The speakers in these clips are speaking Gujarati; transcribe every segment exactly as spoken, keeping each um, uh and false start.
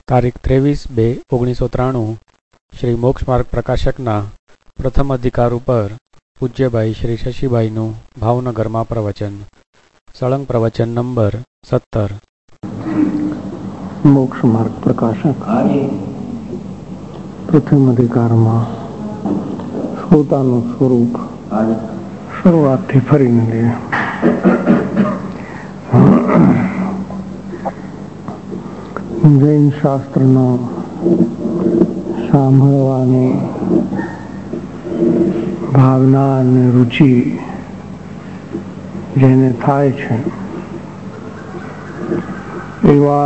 તારીખ ત્રેવીસ બે ઓગણીસો ત્રાણું શ્રી મોક્ષ માર્ગ પ્રકાશકના પ્રથમ અધિકાર ઉપર પૂજ્યભાઈ શ્રી શશીભાઈનું ભાવનગરમાં પ્રવચન. સળંગ પ્રવચન નંબર સત્તર. મોક્ષ માર્ગ પ્રકાશક પ્રથમ અધિકારમાં શ્રોતાનું સ્વરૂપ શરૂઆતથી ફરીને લે. જૈન શાસ્ત્રનો સાંભળવાની ભાવના અને રુચિ જેને થાય છે એવા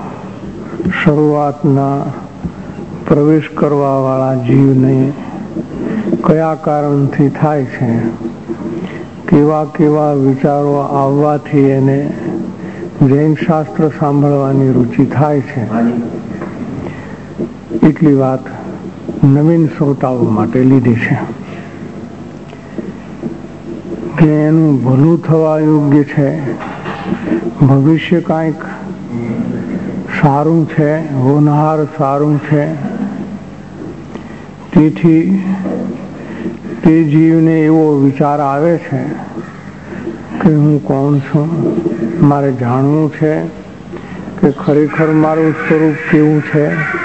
શરૂઆતના પ્રવેશ કરવા વાળા જીવને કયા કારણથી થાય છે, કેવા કેવા વિચારો આવવાથી એને જૈન શાસ્ત્ર સાંભળવાની રુચિ થાય છે, એટલી વાત નવીન શ્રોતાઓ માટે લીધી છે કે એનું ભલું થવા યોગ્ય છે, ભવિષ્ય કાંઈક સારું છે, હોનહાર સારું છે. તેથી તે જીવને એવો વિચાર આવે છે કે હું કોણ છું, મારે જાણવું છે કે ખરેખર મારું સ્વરૂપ કેવું છે,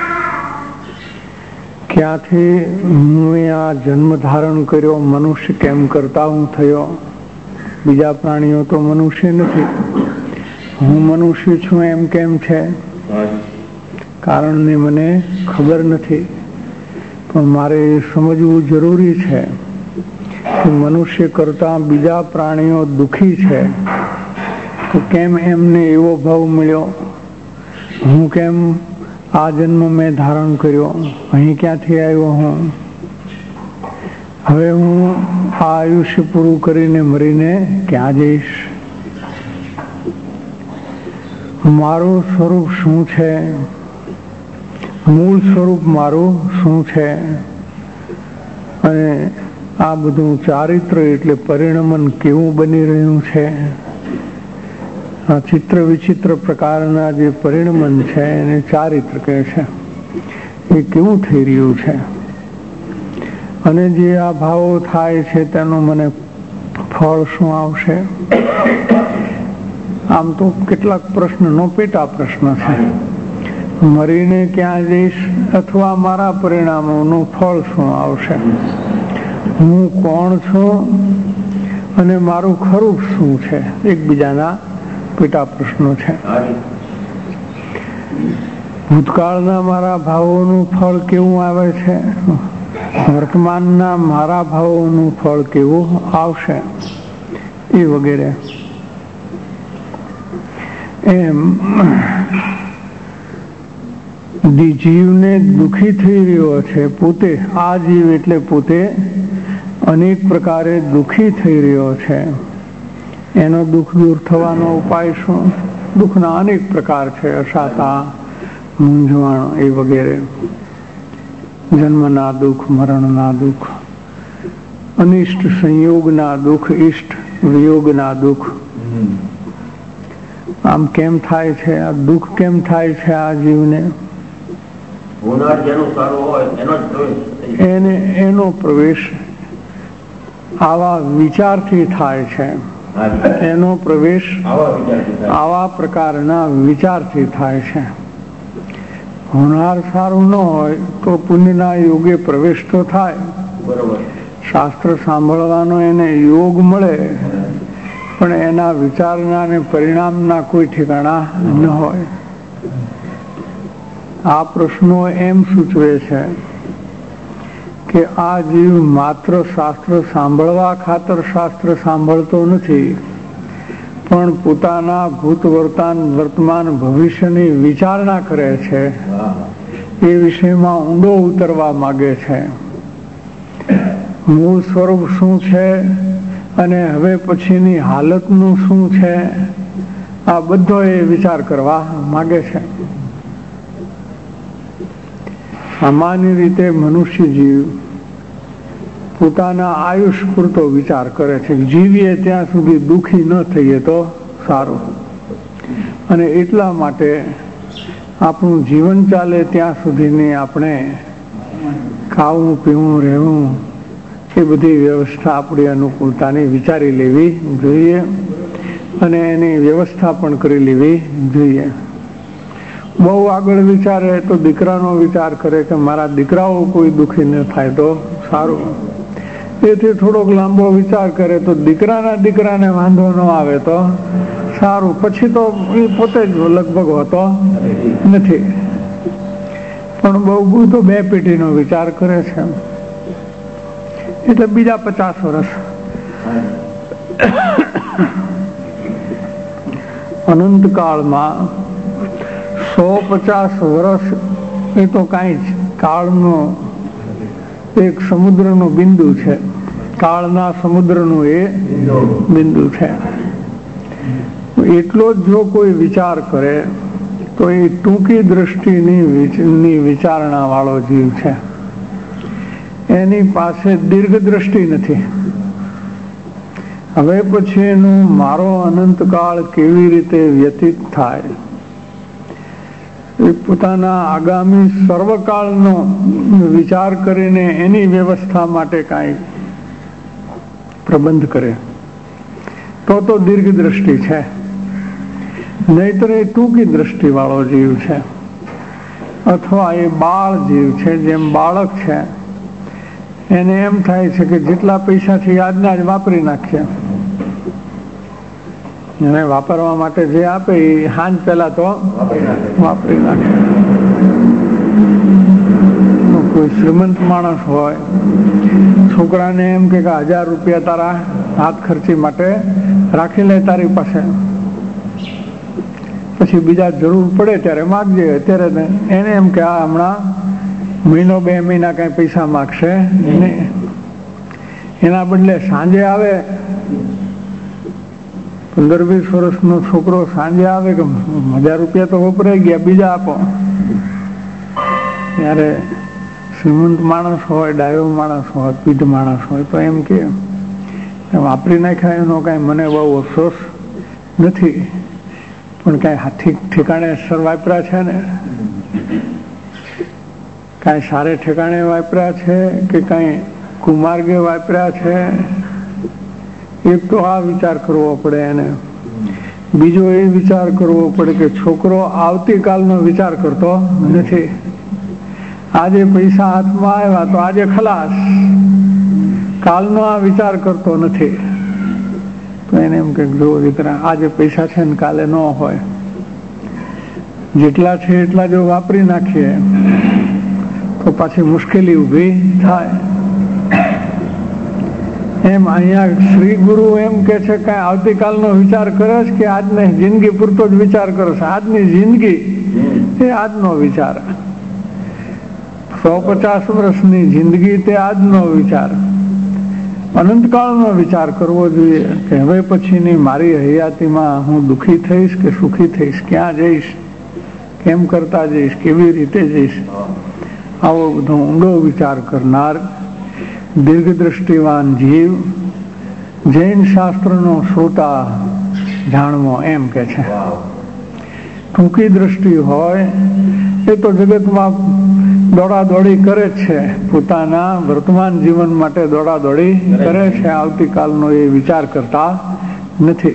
ક્યાંથી હું આ જન્મ ધારણ કર્યો, મનુષ્ય કેમ કરતા હું થયો. બીજા પ્રાણીઓ તો મનુષ્ય નથી, હું મનુષ્ય છું એમ કેમ છે, કારણને મને ખબર નથી. પણ મારે એ સમજવું જરૂરી છે કે મનુષ્ય કરતા બીજા પ્રાણીઓ દુઃખી છે, તો કેમ એમને એવો ભાવ મળ્યો, હું કેમ આ જન્મ મેં ધારણ કર્યો, અહીં ક્યાંથી આવ્યો હું, હવે હું આ આયુષ્ય પૂરું કરીને મરીને ક્યાં જઈશ, મારું સ્વરૂપ શું છે, મૂળ સ્વરૂપ મારું શું છે. અને આ બધું ચારિત્ર એટલે પરિણમન કેવું બની રહ્યું છે, આ ચિત્ર વિચિત્ર પ્રકારના જે પરિણમન છે એને ચારિત્ર કહે છે, એ કેવું થઈ રહ્યું છે. અને જે આ ભાવો થાય છે તેનું મને ફળ શું આવશે. આમ તો કેટલાક પ્રશ્નનો પેટા પ્રશ્ન છે. મરીને ક્યાં જઈશ અથવા મારા પરિણામોનું ફળ શું આવશે, હું કોણ છું અને મારું ખરું શું છે, એકબીજાના પેટા પ્રશ્નો છે. ભૂતકાળના મારા ભાવોનું ફળ કેવું આવે છે, વર્તમાનના મારા ભાવોનું ફળ કેવું આવશે, એ વગેરે. એમ જીવને દુઃખી થઈ રહ્યો છે પોતે, આ જીવ એટલે પોતે અનેક પ્રકારે દુઃખી થઈ રહ્યો છે. એનો દુઃખ દૂર થવાનો ઉપાય શું? દુઃખના અનેક પ્રકાર છે, અશાતા, મૂંઝવણ એ વગેરે. જન્મના દુઃખ, મરણના દુઃખ, અનિષ્ટ સંયોગના દુઃખ, ઇષ્ટ વિયોગના દુઃખ. આમ કેમ થાય છે આ દુઃખ, કેમ થાય છે આ જીવને? એને એનો પ્રવેશ આવા વિચારથી થાય છે. એનો પ્રવેશ આવા પ્રકારના વિચારથી થાય છે. હોનાર સારું ન હોય તો પુણ્યના યોગે પ્રવેશ તો થાય, શાસ્ત્ર સાંભળવાનો એને યોગ મળે, પણ એના વિચારના અને પરિણામના કોઈ ઠેકાણા ન હોય. આ પ્રશ્નો એમ સૂચવે છે કે આ જીવ માત્ર શાસ્ત્ર સાંભળવા ખાતર શાસ્ત્ર સાંભળતો નથી, પણ પોતાના ભૂત વર્તાન વર્તમાન ભવિષ્યની વિચારણા કરે છે, એ વિષયમાં ઊંડો ઉતરવા માગે છે. મૂળ સ્વરૂપ શું છે અને હવે પછીની હાલતનું શું છે, આ બધો એ વિચાર કરવા માગે છે. સામાન્ય રીતે મનુષ્ય જીવ પોતાના આયુષ્ય પૂરતો વિચાર કરે છે, જીવીએ ત્યાં સુધી દુઃખી ન થઈએ તો સારું. અને એટલા માટે આપણું જીવન ચાલે ત્યાં સુધીની આપણે ખાવું પીવું રહેવું એ બધી વ્યવસ્થા આપણી અનુકૂળતાની વિચારી લેવી જોઈએ અને એની વ્યવસ્થા પણ કરી લેવી જોઈએ. બહુ આગળ વિચારે તો દીકરાનો વિચાર કરે કે મારા દીકરાઓ કોઈ દુઃખી ન થાય તો સારું. એથી થોડોક લાંબો વિચાર કરે તો દીકરાના દીકરાને વાંધો ન આવે તો સારું. પછી તો એ પોતે જ લગભગ હોતો નથી, પણ બહુ બહુ તો બે પેઢીનો વિચાર કરે છે. એટલે બીજા પચાસ વર્ષ અનંત કાળમાં સો પચાસ વર્ષ એ તો કાંઈ જ કાળનો એક સમુદ્રનું બિંદુ છે. કાળના સમુદ્રનું એ બિંદુ છે. એટલો જ જો કોઈ વિચાર કરે તો એ ટૂંકી દ્રષ્ટિની વિચારણા વાળો જીવ છે. એની પાસે દીર્ઘ દ્રષ્ટિ નથી. હવે પછી એનું મારો અનંતકાળ કેવી રીતે વ્યતીત થાય એ પોતાના આગામી સર્વકાળનો વિચાર કરીને એની વ્યવસ્થા માટે કાંઈ પ્રબંધ કરે તો તો દીર્ઘ દ્રષ્ટિ છે, નહીતર એ ટૂંકી દ્રષ્ટિ વાળો જીવ છે. અથવા એ બાળ જીવ છે, જેમ બાળક છે એને એમ થાય છે કે જેટલા પૈસાથી આજના જ વાપરી નાખીએ. એને વાપરવા માટે જે આપે એ હાંજ પહેલા તો વાપરી નાખે. કોઈ શ્રીમંત માણસ હોય, છોકરાને એમ કે હજાર રૂપિયા તારા હાથ ખર્ચી માટે રાખી લે તારી પાસે, પછી બીજા જરૂર પડે ત્યારે માગજે. અત્યારે એને એમ કે આ હમણાં મહિનો બે મહિના કઈ પૈસા માગશે નહીં. એના બદલે સાંજે આવે, પંદર વીસ વર્ષનો છોકરો સાંજે આવે કે હજાર રૂપિયા તો વપરાઈ ગયા, બીજા આપો. ત્યારે શ્રીમંત માણસ હોય, ડાયો માણસ હોય, પીઢ માણસ હોય તો એમ કે વાપરી નાખ્યા એનો કાંઈ મને બહુ અફસોસ નથી, પણ કાંઈ હાથી ઠેકાણે સર વાપર્યા છે ને, કાંઈ સારે ઠેકાણે વાપર્યા છે કે કાંઈ કુમાર્ગે વાપર્યા છે. એક તો આ વિચાર કરવો પડે એને. બીજો એ વિચાર કરવો પડે કે છોકરો આવતીકાલનો વિચાર કરતો નથી. આજે પૈસા હાથમાં આવ્યા તો આજે ખલાસ, કાલનો આ વિચાર કરતો નથી. તો એને એમ કે જો દીકરા આજે પૈસા છે ને કાલે ન હોય, જેટલા છે એટલા જો વાપરી નાખીએ તો પાછી મુશ્કેલી ઊભી થાય. એમ અહીંયા શ્રી ગુરુ એમ કે છે કે આવતીકાલનો વિચાર કરે છે કે આજની જિંદગી પૂરતો જ વિચાર કરે છે. આજની જિંદગી એ આજનો વિચાર, સો પચાસ વર્ષની જિંદગી તે આજનો વિચાર, અનંતકાળનો વિચાર કરવો જોઈએ કે હવે પછીની મારી હયાતીમાં હું દુઃખી થઈશ કે સુખી થઈશ, ક્યાં જઈશ, કેમ કરતા જઈશ, કેવી રીતે જઈશ. આવો બધો ઊંડો વિચાર કરનાર દીર્ઘ દ્રષ્ટિવાન જીવ જૈન શાસ્ત્રનો શ્રોતા જાણવો એમ કે છે. ટૂંકી દ્રષ્ટિ હોય એ તો જગતમાં દોડા દોડી કરે જ છે, પોતાના વર્તમાન જીવન માટે દોડા દોડી કરે છે, આવતીકાલનો એ વિચાર કરતા નથી.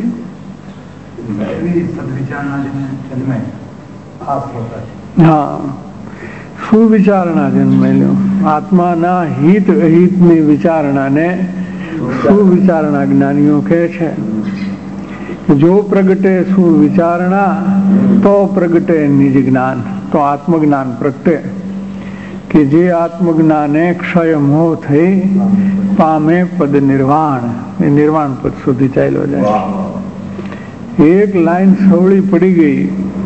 હા, સુવિચારણા જન્મેલું. આત્માના હિત અહિતની વિચારણાને સુવિચારણા જ્ઞાનીઓ કહે છે. જો પ્રગટે સુવિચારણા તો પ્રગટે નિજ જ્ઞાન, તો આત્મજ્ઞાન પ્રગટે કે જે આત્મજ્ઞાને ક્ષય મોહ થઈ પામે પદ નિર્વાણ, એ નિર્વાણ પદ સુધી ચાલ્યો જાય. એક લાઈન સવળી પડી ગઈ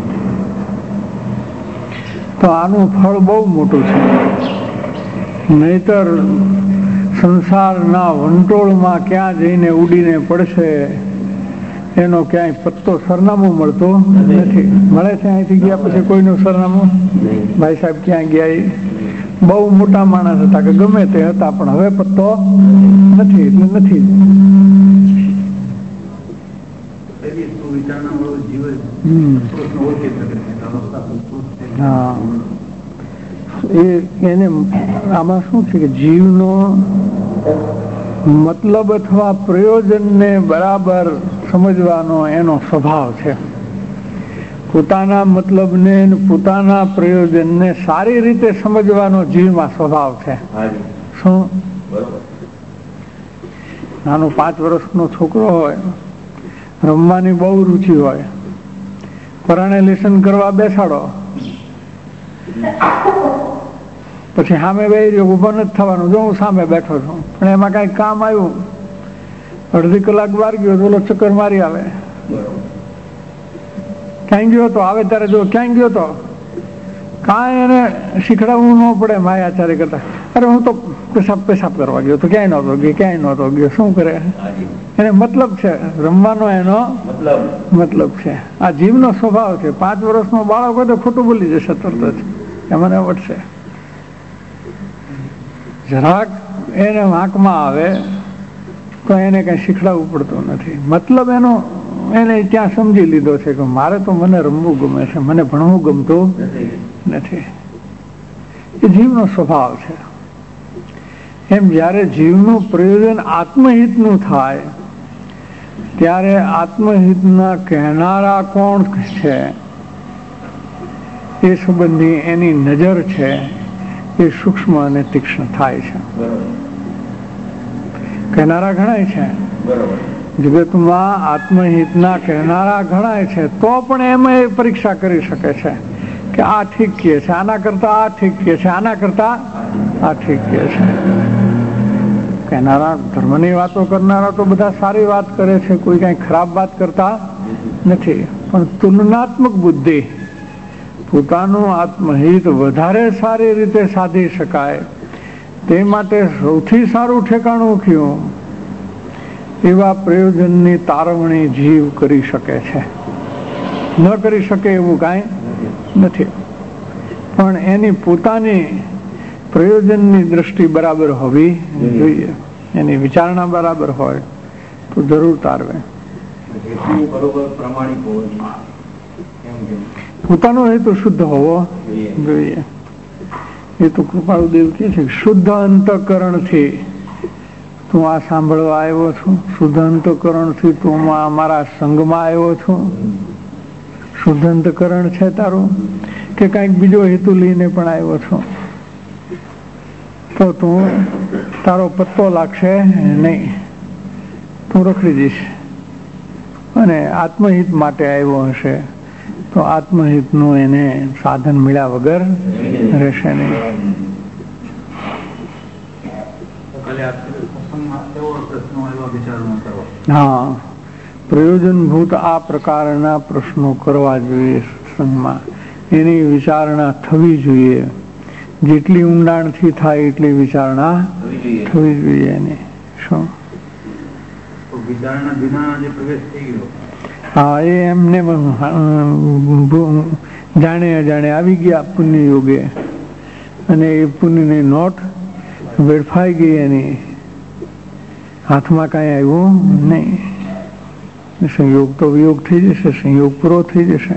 તો આનું ફળ બહુ મોટું છે. નહીતર સંસારના વંટોળમાં ક્યાં જઈને ઉડીને પડશે એનો ક્યાંય પત્તો સરનામું મળતો નથી. મળે છે અહીંથી ગયા પછી કોઈનું સરનામું? ભાઈ સાહેબ ક્યાં ગયા? એ બહુ મોટા માણસ હતા કે ગમે તે હતા, પણ હવે પત્તો નથી, એટલે નથી. હમ હા, એ એને આમાં શું છે કે જીવનો મતલબ અથવા પ્રયોજનને બરાબર સમજવાનો એનો સ્વભાવ છે. પોતાના મતલબને પોતાના પ્રયોજનને સારી રીતે સમજવાનો જીવમાં સ્વભાવ છે. શું નાનો પાંચ વર્ષનો છોકરો હોય, રમવાની બહુ રુચિ હોય, પરાણે લેસન કરવા બેસાડો, પછી સામે બેસી રહ્યો, ઉભો નથી થવાનું, જો હું સામે બેઠો છું, પણ એમાં કઈ કામ આવ્યું, અડધી કલાક વાર ગયો તો ઓલો ચક્કર મારી આવે, ક્યાંય ગયો તો આવે ત્યારે જો ક્યાંય ગયો તો કાંઈ એને શીખડાવવું ન પડે માયાચાર્ય કરતા. અરે હું તો પેશાબ પેશાબ કરવા ગયો તો ક્યાંય નહોતો ગયો, ક્યાંય નહોતો ગયો. શું કરે? એને મતલબ છે, રમવાનો એનો મતલબ છે. આ જીવનો સ્વભાવ છે. પાંચ વર્ષનો બાળક હોય તો ખોટું બોલી જશે તરત જ, એમને વટશે. જરાક એને વાંકમાં આવે તો એને કઈ શીખડાવવું પડતું નથી. મતલબ એનો એને ત્યાં સમજી લીધો છે કે મારે તો મને રમવું ગમે છે, મને ભણવું ગમતું નથી. એ જીવનો સ્વભાવ છે. એમ જ્યારે જીવનું પ્રયોજન આત્મહિતનું થાય ત્યારે આત્મહિતના કહેનારા કોણ છે એ સંબંધી એની નજર છે એ સૂક્ષ્મ અને તીક્ષ્ણ થાય છે. કહેનારા ઘણાય છે જગતમાં, આત્મહિતના કહેનારા ઘણાય છે, તો પણ એમાં એ પરીક્ષા કરી શકે છે કે આ ઠીક કહે છે, આના કરતા આ ઠીક કહે છે, આના કરતા આ ઠીક કહે છે. કહેનારા, ધર્મની વાતો કરનારા તો બધા સારી વાત કરે છે, કોઈ કઈ ખરાબ વાત કરતા નથી, પણ તુલનાત્મક બુદ્ધિ પોતાનું આત્મહિત વધારે સારી રીતે સાધી શકાય તે માટે સૌથી સારું ઠેકાણું કયું એવા પ્રયોજનની તારવણી જીવ કરી શકે છે. ન કરી શકે એવું કાંઈ નથી, પણ એની પોતાની પ્રયોજનની દ્રષ્ટિ બરાબર હોવી જોઈએ, એની વિચારણા બરાબર હોય તો જરૂર તારવે. પોતાનો હેતુ શુદ્ધ હોવો જોઈએ. એ તો કૃપાળુદેવ કહે છે શુદ્ધ અંતઃકરણથી તું આ સાંભળવા આવ્યો છું, શુદ્ધ અંતઃકરણથી તું અમારા સંઘમાં આવ્યો છું. શુદ્ધ અંતઃકરણ છે તારું કે કંઈક બીજો હેતુ લઈને પણ આવ્યો છું, તો તું તારો પત્તો લાગશે નહીં, તું રખડી જઈશ. અને આત્મહિત માટે આવ્યો હશે તો આત્મહિતનું એને સાધન મળ્યા વગર રહેશે નહીં. હા, પ્રયોજનભૂત આ પ્રકારના પ્રશ્નો કરવા જોઈએ સત્સંગમાં. એની વિચારણા થવી જોઈએ. જેટલી ઊંડાણથી થાય એટલી વિચારણા થવી જોઈએ એની. શું વિચારણા વિના જે પ્રવેશ થઈ ગયો, હા, એ એમને જાણે અજાણે આવી ગયા પુણ્ય યોગે, અને એ પુણ્યની નોટ વેડફાઈ ગઈ, એની હાથમાં કાંઈ આવ્યું નહીં. સંયોગ તો વિયોગ થઈ જશે, સંયોગ પૂરો થઈ જશે.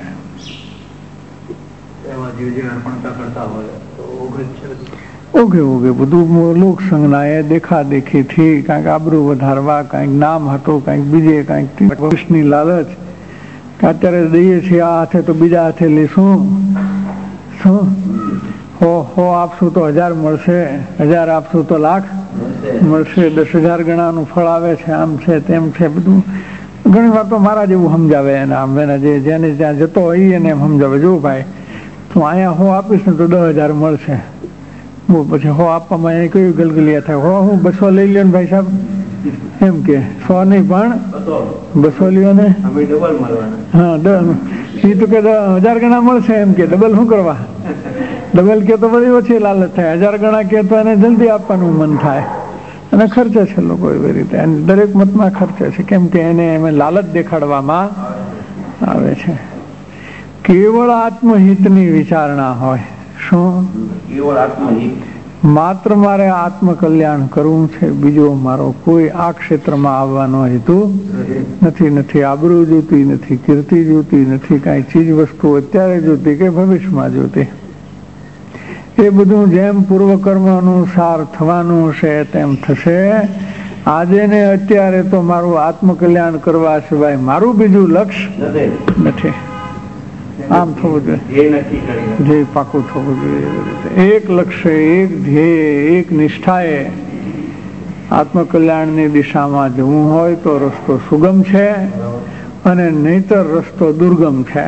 ઓગે ઓગે બધું લોક સંજ્ઞા એ દેખા દેખી થી કાંઈક આબરૂ વધારવા, કાંઈક નામ હતું, કાંઈક બીજે કાંઈક કૃષ્ણની લાલચ કે અત્યારે દઈએ છીએ આ હાથે તો બીજા હાથે લેશું. શું હો હો આપશું તો હજાર મળશે, હજાર આપશું તો લાખ મળશે, દસ હજાર ગણાનું ફળ આવે છે, આમ છે તેમ છે. બધું ઘણી વાર તો મારા જેવું સમજાવે એને, આમ એને જે જેને ત્યાં જતો હોય એને એમ સમજાવે, જો ભાઈ તું અહીંયા હો આપીશ ને તો દસ હજાર મળશે. પછી હો આપવામાં એ કયું ગલગલિયા થાય, હો હું બસો લઈ લ્યો ને ભાઈ સાહેબ, એમ કે સો નહીં પણ બસો લ્યો ને. હા, એ તો કે હજાર ગણા મળશે, એમ કે ડબલ શું કરવા? ડબલ કે તો બધી ઓછી લાલચ થાય, હજાર ગણા કે તો એને જલ્દી આપવાનું મન થાય. અને ખર્ચે છે લોકો એવી રીતે, અને દરેક મતમાં ખર્ચે છે, કેમ કે એને એમ લાલચ દેખાડવામાં આવે છે. કેવળ આત્મહિતની વિચારણા હોય. શું? કેવળ આત્મહિત માત્ર મારે આત્મકલ્યાણ કરવું છે, બીજો મારો કોઈ આ ક્ષેત્રમાં આવવાનો હેતુ નથી. નથી આબરૂ જોતી, નથી કીર્તિ જોતી, નથી કાંઈ ચીજ વસ્તુ અત્યારે જોતી કે ભવિષ્યમાં જોતી. એ બધું જેમ પૂર્વકર્મ અનુસાર થવાનું છે તેમ થશે. આજે ને અત્યારે તો મારું આત્મકલ્યાણ કરવા સિવાય મારું બીજું લક્ષ્ય નથી. આમ થવું જોઈએ, જે પાકું થવું જોઈએ. એક લક્ષ્ય, એક ધ્યેય, એક નિષ્ઠાએ આત્મકલ્યાણની દિશામાં જવું હોય તો રસ્તો સુગમ છે અને નહીતર રસ્તો દુર્ગમ છે.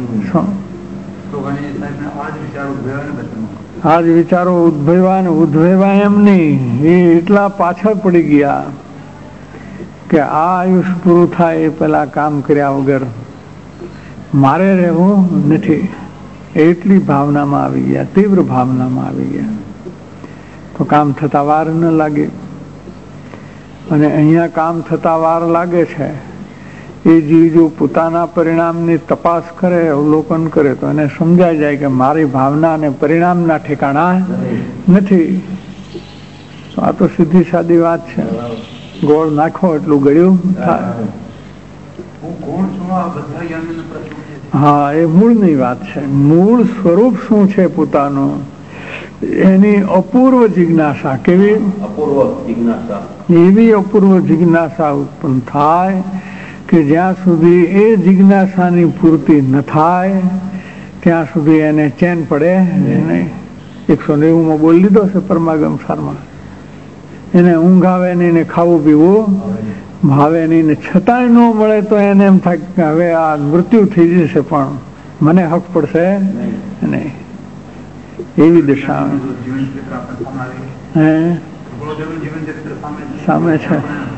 આજ વિચારો ઉદ્ભવ્યા ને ઉદ્ભવ્યા એમ નહીં, એ એટલા પાછળ પડી ગયા કે આ આયુષ્ય પૂરું થાય એ પેલા કામ કર્યા વગર મારે રહેવું નથી. એટલી ભાવનામાં આવી ગયા, તીવ્ર ભાવનામાં આવી ગયા તો કામ થતા વાર ન લાગે. અને અહીંયા કામ થતા વાર લાગે છે એ જીવ જો પોતાના પરિણામની તપાસ કરે, અવલોકન કરે તો એને સમજાઈ જાય કે મારી ભાવના અને પરિણામના ઠેકાણા નથી. આ તો સીધી સાદી વાત છે. ગોળ નાખો એટલું ગળ્યું થાય. હા, એ મૂળની વાત છે. મૂળ સ્વરૂપ શું છે પોતાનું, એની અપૂર્વ જિજ્ઞાસા. કેવી અપૂર્વ જિજ્ઞાસા? એવી અપૂર્વ જિજ્ઞાસા ઉત્પન્ન થાય કે જ્યાં સુધી એ જિજ્ઞાસાની પૂર્તિ ન થાય ત્યાં સુધી એને ચેન પડે નહીં. એકસો નેવું માં બોલી લીધો છે પરમાગમ સારમાં. એને ઊંઘ આવે નહીં ને ખાવું પીવું ભાવે નહીં ને છતાંય ન મળે તો એને એમ થાય કે હવે આ મૃત્યુ થઈ જશે પણ મને હક પડશે નહીં. એવી દશા હે સામે છે.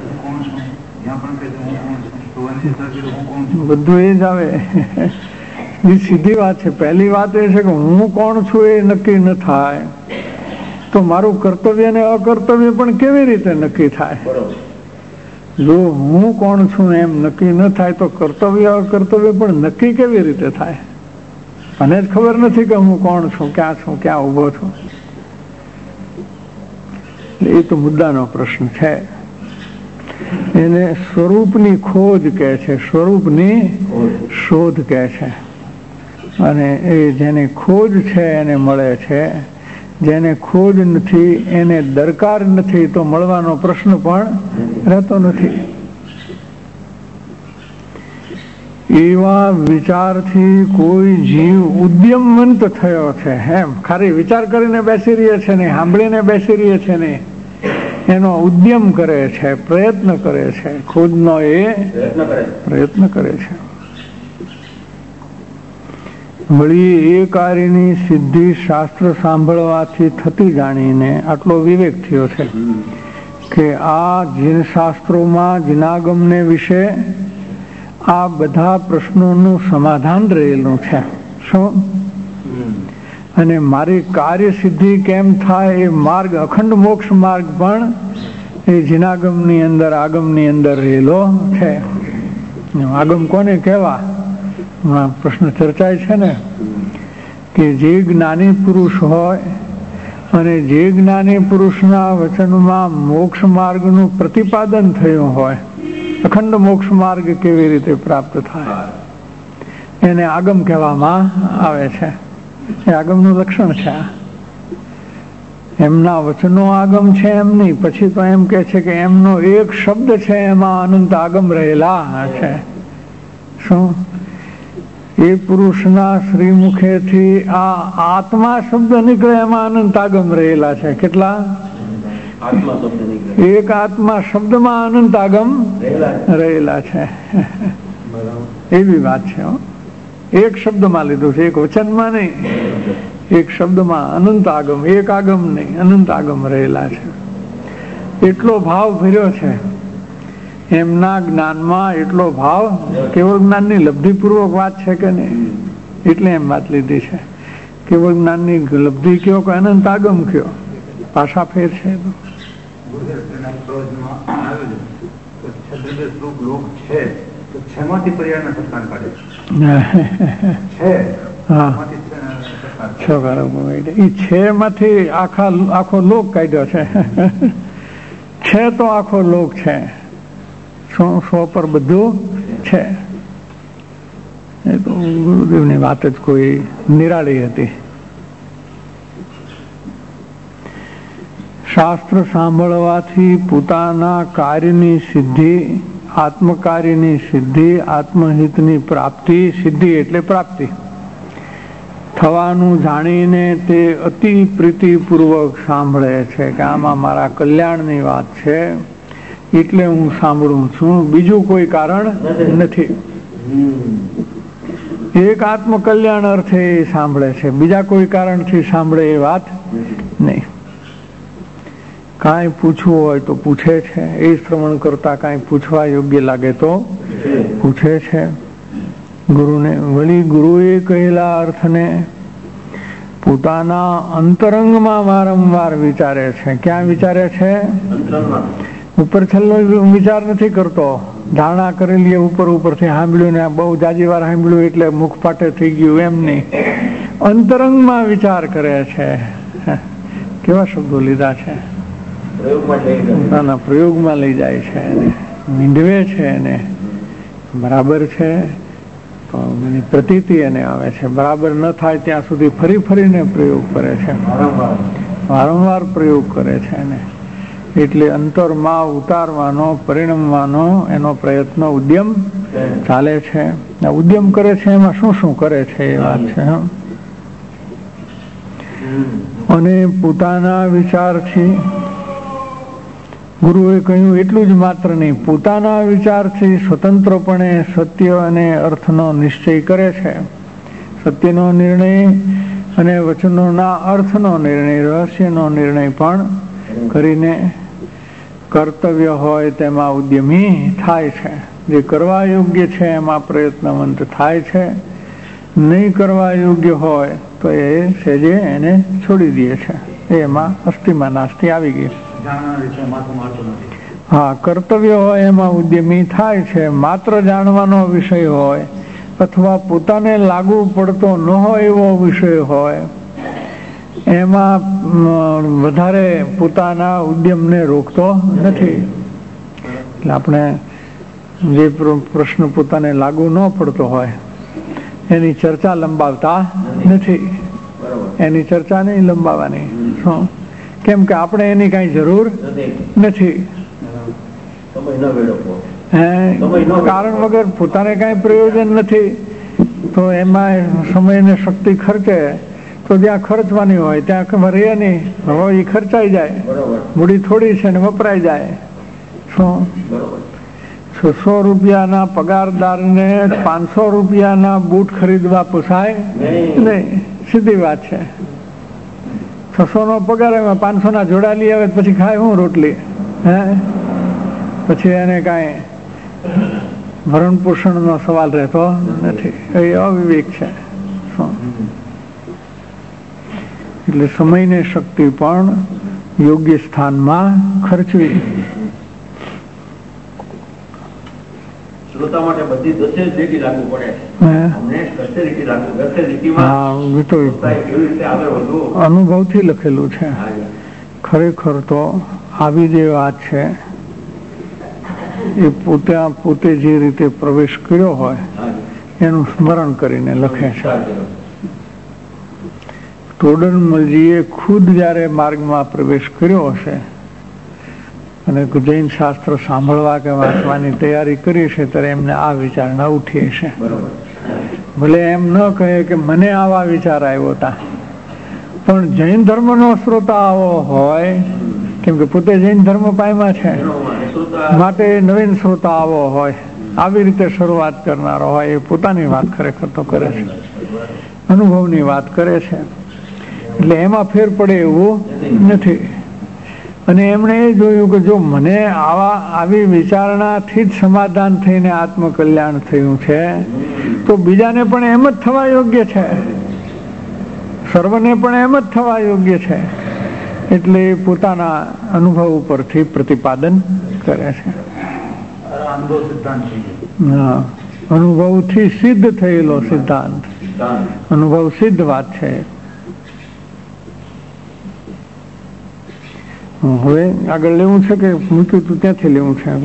બધું એ જ આવે. એ સીધી વાત છે. પહેલી વાત એ છે કે હું કોણ છું એ નક્કી ન થાય તો મારું કર્તવ્ય ને અકર્તવ્ય પણ કેવી રીતે નક્કી થાય? જો હું કોણ છું એમ નક્કી ન થાય તો કર્તવ્ય અકર્તવ્ય પણ નક્કી કેવી રીતે થાય? મને જ ખબર નથી કે હું કોણ છું, ક્યાં છું, ક્યાં ઉભો છું. એ તો મુદ્દાનો પ્રશ્ન છે. એને સ્વરૂપની ખોજ કહે છે, સ્વરૂપની શોધ કહે છે. અને એ જેને ખોજ છે એને મળે છે, જેને ખોજ નથી એને દરકાર નથી તો મળવાનો પ્રશ્ન પણ રહેતો નથી. એવા વિચારથી કોઈ જીવ ઉદ્યમવંત થયો છે. એમ ખાલી વિચાર કરીને બેસી રહે છે ને, સાંભળીને બેસી રહે છે ને, એનો ઉદ્યમ કરે છે, પ્રયત્ન કરે છે, ખુદનો એ પ્રયત્ન કરે છે. વળી એ કાર્યની સિદ્ધિ શાસ્ત્ર સાંભળવાથી થતી જાણીને આટલો વિવેક થયો છે કે આ જીન શાસ્ત્રોમાં જીનાગમને વિશે આ બધા પ્રશ્નોનું સમાધાન રહેલું છે. શું? અને મારી કાર્ય સિદ્ધિ કેમ થાય એ માર્ગ, અખંડ મોક્ષ માર્ગ પણ એ જીનાગમની અંદર, આગમની અંદર રહેલો છે. આગમ કોને કહેવા? પ્રશ્ન ચર્ચાય છે ને કે જે જ્ઞાની પુરુષ હોય અને જે જ્ઞાની પુરુષના વચનમાં મોક્ષ માર્ગનું પ્રતિપાદન થયું હોય, અખંડ મોક્ષ માર્ગ કેવી રીતે પ્રાપ્ત થાય એને આગમ કહેવામાં આવે છે. એ આગમનું લક્ષણ છે. એમના વચનો આગમ છે એમ નહીં, પછી તો એમ કે છે કે એમનો એક શબ્દ છે એમાં અનંત આગમ રહેલા છે. શું? એ પુરુષના શ્રીમુખેથી આ આત્મા શબ્દ નીકળે એમાં અનંત આગમ રહેલા છે. કેટલા? એક આત્મા શબ્દમાં અનંત આગમ રહેલા છે. એવી વાત છે. એક શબ્દમાં લીધું છે, એક વચનમાં નહીં. એક શબ્દમાં અનંત આગમ, એક આગમ નહીં, અનંત આગમ રહેલા છે. એટલો ભાવ ભર્યો છે એમના જ્ઞાનમાં, એટલો ભાવ. કેવળ જ્ઞાનની લબ્ધિપૂર્વક વાત છે કે નહીં, એટલે એમ વાત લીધી છે. કેવળ જ્ઞાનની લબ્ધિ કયો કે અનંત આગમ કયો, પાછા ફેર છે. છકારો એ છે માંથી આખા આખો લોક કાઢ્યો છે. છે તો આખો લોક છે, સો સો પર બધું છે. એ તો ગુરુદેવની વાત જ કોઈ નિરાળી હતી. શાસ્ત્ર સાંભળવાથી પોતાના કાર્યની સિદ્ધિ, આત્મકાર્યની સિદ્ધિ, આત્મહિતની પ્રાપ્તિ, સિદ્ધિ એટલે પ્રાપ્તિ થવાનું જાણીને તે અતિ પ્રીતિપૂર્વક સાંભળે છે કે આમાં મારા કલ્યાણની વાત છે એટલે હું સાંભળું છું, બીજું કોઈ કારણ નથી. એક આત્મકલ્યાણ અર્થે એ સાંભળે છે, બીજા કોઈ કારણથી સાંભળે એ વાત નહીં. કાંઈ પૂછવું હોય તો પૂછે છે, એ શ્રવણ કરતા કાંઈ પૂછવા યોગ્ય લાગે તો પૂછે છે. ગુરુને વળી ગુરુએ કહેલા અર્થને પોતાના અંતરંગમાં વારંવાર વિચારે છે. ક્યાં વિચારે છે? ઉપર છેલ્લો વિચાર નથી કરતો. ધારણા કરેલી ઉપર ઉપરથી સાંભળ્યું ને બહુ જાજી વાર સાંભળ્યું એટલે મુખ પાટે થઈ ગયું એમ નહીં. અંતરંગમાં વિચાર કરે છે. કેવા શબ્દો લીધા છે? પોતાના પ્રયોગમાં લઈ જાય છે, મીંડવે છે એને બરાબર છે તો એની પ્રતીતિ એને આવે છે. બરાબર ન થાય ત્યાં સુધી ફરી ફરીને પ્રયોગ કરે છે, વારંવાર પ્રયોગ કરે છે એને. એટલે અંતરમાં ઉતારવાનો, પરિણમવાનો એનો પ્રયત્ન, ઉદ્યમ ચાલે છે. ઉદ્યમ કરે છે એમાં શું શું કરે છે એ વાત છે. અને પોતાના વિચારથી, ગુરુએ કહ્યું એટલું જ માત્ર નહીં, પોતાના વિચારથી સ્વતંત્રપણે સત્ય અને અર્થનો નિશ્ચય કરે છે. સત્યનો નિર્ણય અને વચનોના અર્થનો નિર્ણય, રહસ્યનો નિર્ણય પણ કરીને કર્તવ્ય હોય તેમાં ઉદ્યમી થાય છે. જે કરવા યોગ્ય છે એમાં પ્રયત્નવંત થાય છે, નહીં કરવા યોગ્ય હોય તો એ સેજે એને છોડી દે છે. એમાં અસ્થિમાં નાસ્તિ આવી ગઈ. હા, કર્તવ્ય હોય એમાં ઉદ્યમી થાય છે. માત્ર જાણવાનો વિષય હોય અથવા પોતાને લાગુ પડતો ન હોય એવો વિષય હોય એમાં વધારે પોતાના ઉદ્યમને રોકતો નથી. એટલે આપણે જે પ્રશ્ન પોતાને લાગુ ન પડતો હોય એની ચર્ચા લંબાવતા નથી. એની ચર્ચા નહીં લંબાવવાની. શું? કેમ કે આપણે એની કઈ જરૂર નથી. કારણ વગર પોતાને કઈ પ્રયોજન નથી તો એમાં સમય ને શક્તિ ખર્ચે તો જ્યાં ખર્ચવાની હોય ત્યાં રહે નહીં. હવે એ ખર્ચાઈ જાય, મૂડી થોડી છે ને વપરાઈ જાય. શું? છસો રૂપિયાના પગારદારને પાંચસો રૂપિયાના બૂટ ખરીદવા પોસાય નહીં. સીધી વાત છે. છસો નો પગાર એમાં પાંચસો ના જોડા લઈ આવે પછી ખાય હું રોટલી? હે, પછી એને કાંઈ ભરણ પોષણ નો સવાલ રહેતો નથી. એ અવિવેક છે. એટલે સમયને શક્તિ પણ યોગ્ય સ્થાનમાં ખર્ચવી. અનુભવથી લખેલું છે. ખરેખર તો આવી જે વાત છે એ પોતે પોતે જે રીતે પ્રવેશ કર્યો હોય એનું સ્મરણ કરીને લખે છે. તોડરમલજીએ ખુદ જયારે માર્ગમાં પ્રવેશ કર્યો હશે અને જૈન શાસ્ત્ર સાંભળવા કે વાંચવાની તૈયારી કરી છે ત્યારે એમને આ વિચારણા ઉઠી હશે. ભલે એમ ન કહે કે મને આવા વિચાર આવ્યો હતા, પણ જૈન ધર્મનો શ્રોતા આવો હોય, કેમ કે પોતે જૈન ધર્મ પામ્યા છે માટે નવીન શ્રોતા આવો હોય, આવી રીતે શરૂઆત કરનારો હોય એ પોતાની વાત ખરેખર તો કરે છે, અનુભવની વાત કરે છે. એટલે એમાં ફેર પડે એવું નથી. અને એમણે એ જોયું કે જો મને આવા આવી વિચારણાથી જ સમાધાન થઈને આત્મકલ્યાણ થયું છે તો બીજાને પણ એમ જ થવા યોગ્ય છે, સર્વને પણ એમ જ થવા યોગ્ય છે. એટલે પોતાના અનુભવ ઉપરથી પ્રતિપાદન કરે છે. હા, અનુભવથી સિદ્ધ થયેલો સિદ્ધાંત, અનુભવ સિદ્ધ વાત છે. હવે આગળ લેવું છે કે મૂક્યું તું ત્યાંથી લેવું છે?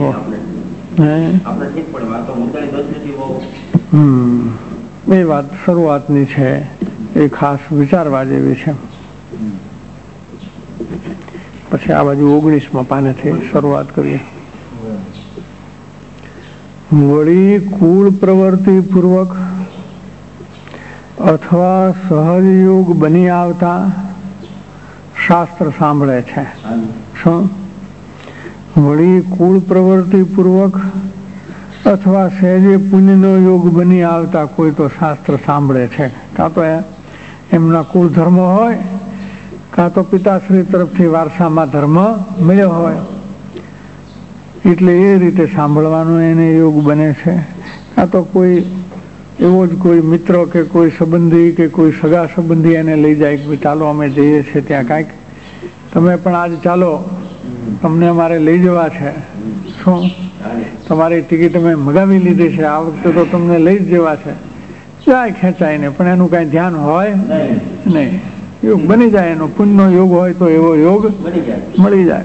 હમ એ વાત શરૂઆતની છે, એ ખાસ વિચારવા જેવી છે. પછી આ બાજુ ઓગણીસમાં પાનેથી શરૂઆત કરીએ. વળી કુળ પ્રવૃત્તિ પૂર્વક અથવા સહજ યોગ બની આવતા શાસ્ત્ર સાંભળે છે. શું? વળી કુળ પ્રવૃત્તિ પૂર્વક અથવા સહેજે પુણ્યનો યોગ બની આવતા કોઈ તો શાસ્ત્ર સાંભળે છે. કાં તો એમના કુળ ધર્મ હોય, કાં તો પિતાશ્રી તરફથી વારસામાં ધર્મ મળ્યો હોય, એટલે એ રીતે સાંભળવાનો એને યોગ બને છે. કાં તો કોઈ એવો જ કોઈ મિત્ર કે કોઈ સંબંધી કે કોઈ સગા સંબંધી એને લઈ જાય કે ચાલો અમે જઈએ છીએ ત્યાં કાંઈક, તમે પણ આજ ચાલો, તમને અમારે લઈ જવા છે. શું? તમારી ટિકિટ અમે મગાવી લીધી છે, આ વખતે તો તમને લઈ જ જવા છે. જાય ખેંચાઈને, પણ એનું કાંઈ ધ્યાન હોય નહીં. યોગ બની જાય, એનો પુણ્યનો યોગ હોય તો એવો યોગ મળી જાય.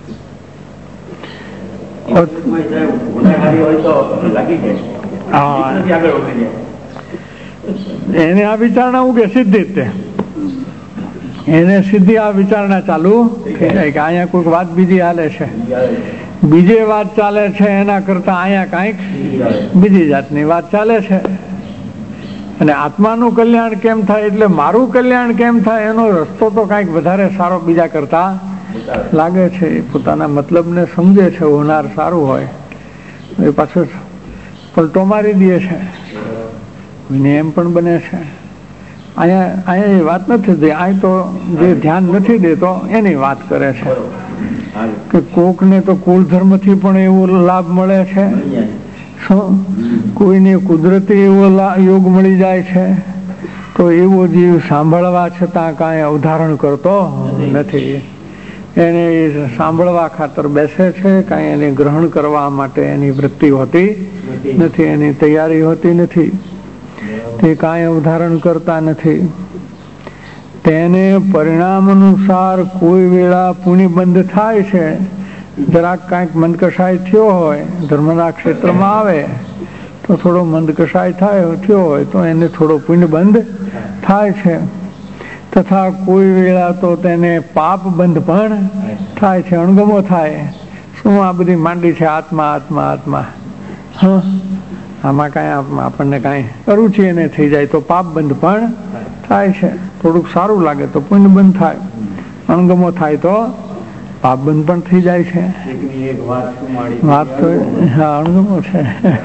એને આ વિચારણા ઉગે સીધી રીતે, એને સીધી આ વિચારણા ચાલુ થઈ જાય કે અહીંયા કોઈક વાત બીજી હાલે છે, બીજે વાત ચાલે છે, એના કરતા અહીંયા કાંઈક બીજી જાતની વાત ચાલે છે. અને આત્માનું કલ્યાણ કેમ થાય, એટલે મારું કલ્યાણ કેમ થાય, એનો રસ્તો તો કાંઈક વધારે સારો બીજા કરતા લાગે છે. એ પોતાના મતલબને સમજે છે, હોનાર સારું હોય એ પાછું પલટો મારી દે છે. એમ પણ બને છે. અહીંયા અહીંયા એ વાત નથી દે, અહીં તો જે ધ્યાન નથી દેતો એની વાત કરે છે કે કોકને તો કુળ ધર્મથી પણ એવો લાભ મળે છે. શું? કોઈને કુદરતી એવો યોગ મળી જાય છે, તો એવો જીવ સાંભળવા છતાં કાંઈ અવધારણ કરતો નથી. એને સાંભળવા ખાતર બેસે છે, કાંઈ એને ગ્રહણ કરવા માટે એની વૃત્તિ હોતી નથી, એની તૈયારી હોતી નથી, તે કાંઈ અવધારણ કરતા નથી. તેને પરિણામ અનુસાર કોઈ વેળા પુણ્ય બંધ થાય છે. જરાક કાંઈક મંદકશાય થયો હોય, ધર્મના ક્ષેત્રમાં આવે તો થોડો મંદકશાય થાય થયો હોય તો એને થોડો પુણ્ય બંધ થાય છે. તથા કોઈ વેળા તો તેને પાપ બંધ પણ થાય છે, અણગમો થાય. શું આ બધી માંડી છે આત્મા આત્મા આત્મા? હા, આમાં કાંઈ આપણને કાંઈ અરુચિ એને થઈ જાય તો પાપ બંધ પણ થાય છે. થોડુંક સારું લાગે તો પુણ્ય બંધ થાય, અણગમો થાય તો પાપ બંધ પણ થઈ જાય છે. વાત તો હા અણગમો છે,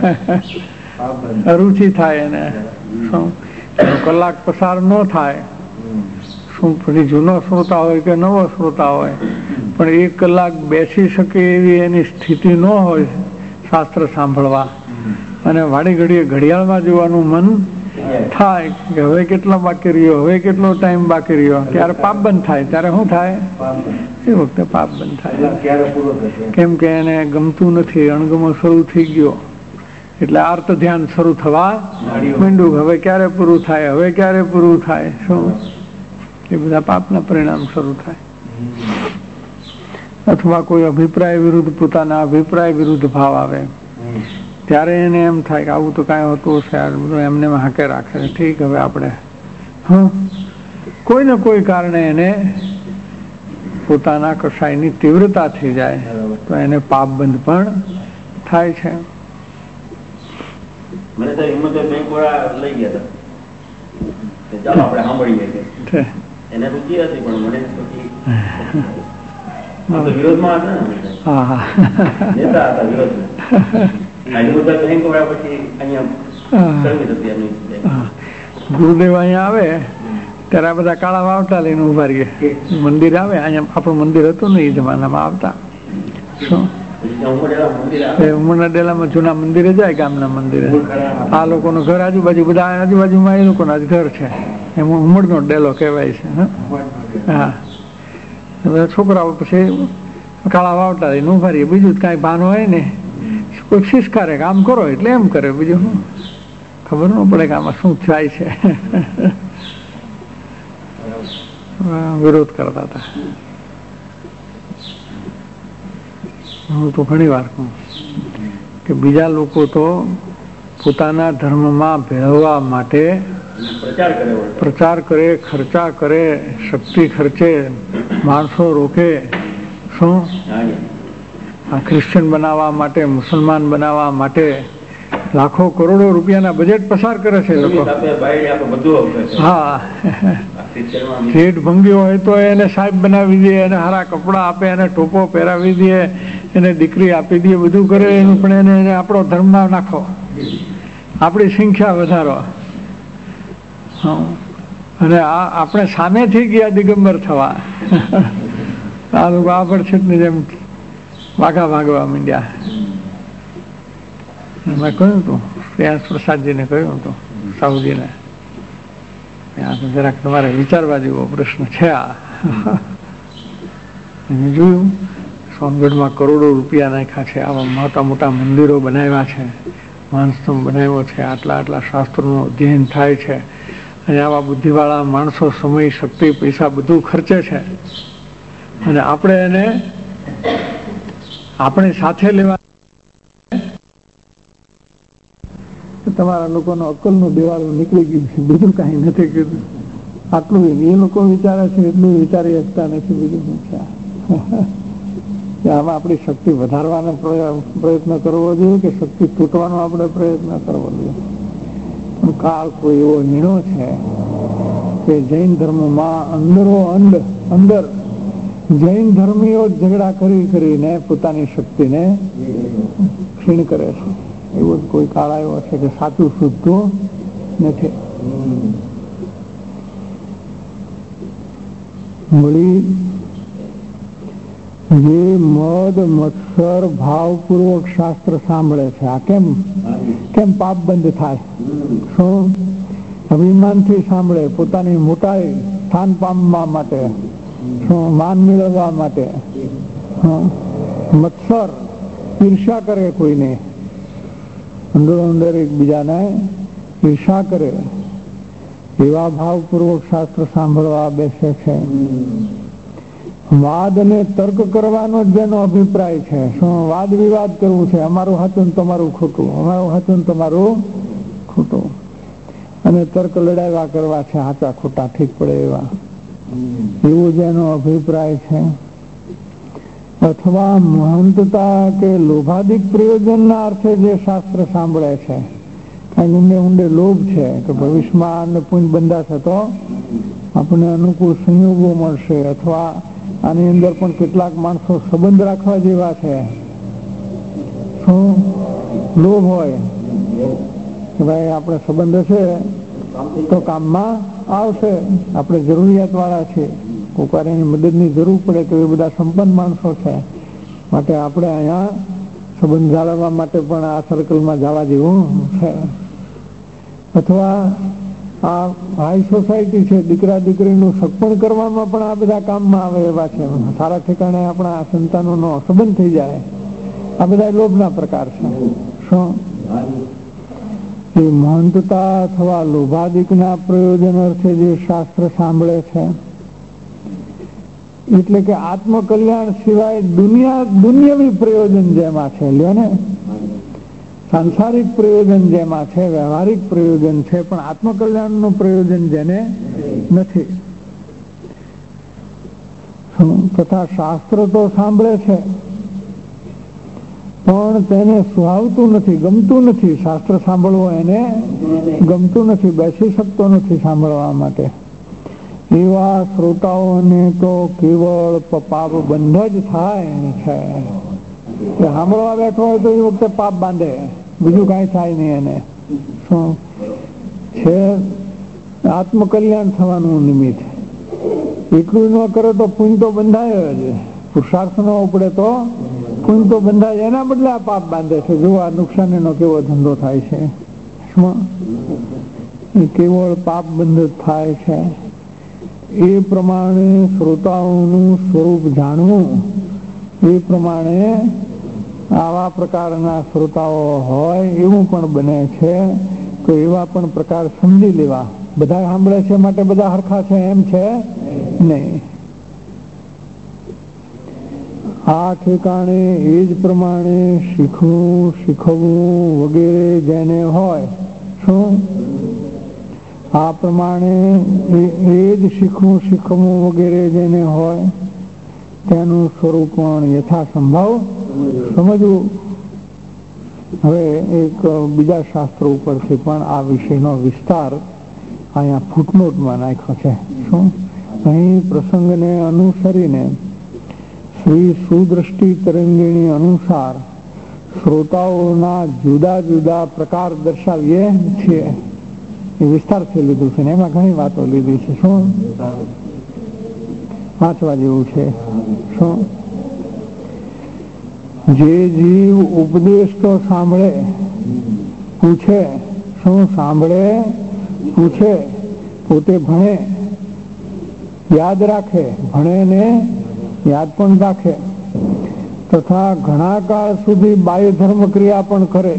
અરુચિ થાય એને. શું કલાક પસાર ન થાય, શું પછી જૂનો શ્રોતા હોય કે નવો શ્રોતા હોય, પણ એક કલાક બેસી શકે એવી એની સ્થિતિ ન હોય શાસ્ત્ર સાંભળવા, અને વાડી ઘડીએ ઘડિયાળમાં જોવાનું મન થાય કે હવે કેટલો બાકી રહ્યો, હવે કેટલો ટાઈમ બાકી રહ્યો, ત્યારે પાપ બંધ થાય. ત્યારે શું થાય? એ વખતે પાપ બંધ થાય. કેમ કે એને ગમતું નથી, અણગમો શરૂ થઈ ગયો, એટલે આર્ત ધ્યાન શરૂ થવા માંડ્યું. હવે ક્યારે પૂરું થાય, હવે ક્યારે પૂરું થાય? શું? એ બધા પાપના પરિણામ શરૂ થાય. અથવા કોઈ અભિપ્રાય વિરુદ્ધ, પોતાના અભિપ્રાય વિરુદ્ધ ભાવ આવે, ત્યારે એને એમ થાય કે આવું તો કાંઈ હોતું હશે, એમને હાકે રાખે. ઠીક, હવે આપણે હા કોઈ ને કોઈ કારણે એને પોતાના કસાયની તીવ્રતા થઈ જાય તો એને પાપ બંધ પણ થાય છે. મને તો હિંમત બેંક વાળા લઈ ગયા હતા, ચાલો આપણે સાંભળીએ કે એને રુચિ હતી, પણ મને પછી વિરોધમાં હતા ને, નેતા હતા વિરોધમાં. ગુરુદેવ અહીંયા આવે ત્યારે આ બધા કાળા વાવટા લઈને ઉભા રહીએ. મંદિર આવે અહીંયા, આપણું મંદિર હતું ને એ જમાનામાં આવતા. શું ઉમરના ડેલામાં જૂના મંદિરે જાય, ગામના મંદિરે. આ લોકોનું ઘર આજુબાજુ, બધા આજુબાજુમાં એ લોકોના જ ઘર છે, એમાં ઉમરનો ડેલો કહેવાય છે. હા, બધા છોકરાઓ પછી કાળા વાવટા લઈને ઉભા રહીએ. બીજું કાંઈ ભાન હોય ને, કોઈ શિષ્કારે કામ કરો એટલે એમ કરે, બીજું શું ખબર ન પડે કે આમાં શું થાય છે. વિરોધ કરતા હતા. હું તો ઘણી વાર કહું કે બીજા લોકો તો પોતાના ધર્મમાં ભેળવવા માટે પ્રચાર કરે, ખર્ચા કરે, શક્તિ ખર્ચે, માણસો રોકે. શું આ ક્રિશ્ચિયન બનાવવા માટે, મુસલમાન બનાવવા માટે લાખો કરોડો રૂપિયાના બજેટ પસાર કરે છે લોકો. હા, શેઠ ભંગ્યો હોય તો એને સાહેબ બનાવી દે, એને સારા કપડા આપે, એને ટોપો પહેરાવી દે, એને દીકરી આપી દે, બધું કરે એનું. પણ એને એને આપણો ધર્મમાં નાખો, આપણી સંખ્યા વધારો. અને આ આપણે સામે થઈ ગયા દિગંબર થવા. આ લોકો આ પડછેટની જેમ વાઘા ભાગવા માંડ્યા. મેં કહ્યું હતું પ્રિયાંશ પ્રસાદજીને કહ્યું હતું સાહુજીને, જરાક તમારે વિચારવા જેવો પ્રશ્ન છે આ. મેં જોયું સોનગઢમાં કરોડો રૂપિયા નાખ્યા છે, આવા મોટા મોટા મંદિરો બનાવ્યા છે, માનસ્તંભ બનાવ્યો છે, આટલા આટલા શાસ્ત્રોનું અધ્યયન થાય છે, અને આવા બુદ્ધિવાળા માણસો સમય, શક્તિ, પૈસા બધું ખર્ચે છે. અને આપણે એને આપણે સાથે લેવા, તમારા લોકોનો અક્કલનું દેવાળું નીકળી ગયું છે, બીજું કાંઈ નથી કીધું. આટલું એ લોકો વિચારે છે એટલું વિચારી શકતા નથી. બીજું શું છે? આમાં આપણી શક્તિ વધારવાનો પ્રયત્ન કરવો જોઈએ કે શક્તિ તૂટવાનો આપણે પ્રયત્ન કરવો જોઈએ? પણ કાળ કોઈ એવો નીણો છે કે જૈન ધર્મમાં અંદરો અંદર અંદર જૈન ધર્મીઓ ઝઘડા કરી કરીને પોતાની શક્તિને ક્ષીણ કરે છે. એવો જ કોઈ કાળ આવ્યો છે કે સાચું શુદ્ધું નથી. વળી જે મદ મત્સર ભાવપૂર્વક શાસ્ત્ર સાંભળે છે, આ કેમ કેમ પાપ બંધ થાય? શું અભિમાનથી સાંભળે, પોતાની મોટાઈ સ્થાન પામવા માટે, શું માન મેળવવા માટે. મત્સર ઈર્ષા કરે કોઈને, અંદર અંદર એકબીજાને ઈર્ષા કરે, એવા ભાવપૂર્વક શાસ્ત્ર સાંભળવા બેસે છે. વાદ અને તર્ક કરવાનો જેનો અભિપ્રાય છે, શું વાદ વિવાદ કરવું છે, અમારું સાચું ને તમારું ખોટું, અમારું સાચું ને તમારું ખોટું, અને તર્ક લડાવ્યા કરવા છે, સાચા ખોટા ઠીક પડે એવા, એવું જેનો અભિપ્રાય છે. અથવા મહંતતા કે લોભાધિક પ્રયોજનના અર્થે જે શાસ્ત્ર સાંભળે છે, કારણ ઊંડે ઊંડે લોભ છે કે ભવિષ્યમાં પુણ્ય બંધાશે તો આપણને અનુકૂળ સંયોગો મળશે, અથવા આની અંદર પણ કેટલાક માણસો સંબંધ રાખવા જેવા છે. શું લોભ હોય કે ભાઈ આપણે સંબંધ છે તો કામમાં આવશે, આપણે જરૂરિયાત વાળા છે, કોઈ વાર એની મદદની જરૂર પડે તો એ બધા સંપન્ન માણસો છે, માટે આપણે અહીંયા સંબંધ જાળવવા માટે પણ આ સર્કલમાં જવા જેવું છે. અથવા આ હાઈ સોસાયટી છે, દીકરા દીકરીનું સગપણ કરવામાં પણ આ બધા કામમાં આવે એવા છે. સારા ઠેકાણે આપણા સંતાનોનો સંબંધ થઈ જાય, આ બધા લોભના પ્રકાર છે. શું એ મહંતતા અથવા લોભાદિકના પ્રયોજન અર્થે જે શાસ્ત્ર સાંભળે છે, એટલે કે આત્મકલ્યાણ સિવાય દુનિયા દુનિયાવી પ્રયોજન જેમાં છે, લ્યો ને, સાંસારિક પ્રયોજન જેમાં છે, વ્યવહારિક પ્રયોજન છે, પણ આત્મકલ્યાણનું પ્રયોજન જેને નથી. તથા શાસ્ત્ર તો સાંભળે છે પણ તેને સુહાવતું નથી, ગમતું નથી. શાસ્ત્ર સાંભળવું એને ગમતું નથી, બેસી શકતો નથી સાંભળવા માટે. એવા શ્રોતાઓને તો કેવળ પાપ બંધ જ થાય છે. સાંભળવા બેઠો હોય તો એ વખતે પાપ બાંધે, બીજું કાંઈ થાય નહીં એને. શું છે? આત્મકલ્યાણ થવાનું નિમિત્ત. એટલું ન કરે તો પુણ્ય તો બંધાય જ, પુરુષાર્થ ન ઉપડે તો પુણ્ય તો બંધાય, એના બદલે આ પાપ બાંધે છે. જો આ નુકસાનીનો કેવો ધંધો થાય છે, એ કેવળ પાપ બંધ થાય છે. એ પ્રમાણે શ્રોતાઓનું સ્વરૂપ જાણવું, એ પ્રમાણે આવા પ્રકારના શ્રોતાઓ હોય એવું પણ બને છે તો એવા પણ પ્રકાર સમજી લેવા. બધા સાંભળે છે માટે બધા હરખા છે એમ છે નહીં. આ ઠેકાણે એ જ પ્રમાણે શીખવું શીખવવું વગેરે જેને હોય, શું આ પ્રમાણે એ જ શીખવું શીખવવું વગેરે જેને હોય તેનું સ્વરૂપ પણ યથાસંભવ સમજવું. હવે એક બીજા શાસ્ત્રો ઉપરથી પણ આ વિષયનો વિસ્તાર અહીંયા ફૂટનોટમાં નાખ્યો છે. શું અહીં પ્રસંગને અનુસરીને શ્રી સુદ્રષ્ટિ તરંગીણી અનુસાર શ્રોતાઓના જુદા જુદા પ્રકાર દર્શાવીએ છીએ. એ વિસ્તારથી લીધું છે ને એમાં ઘણી વાતો લીધી છે. શું વાંચવા જેવું છે. શું જે જીવ ઉપદેશ તો સાંભળે પૂછે, શું સાંભળે પૂછે, પોતે ભણે યાદ રાખે, ભણે ને યાદ પણ રાખે, તથા ઘણા કાળ સુધી બાહ્ય ધર્મ ક્રિયા પણ કરે,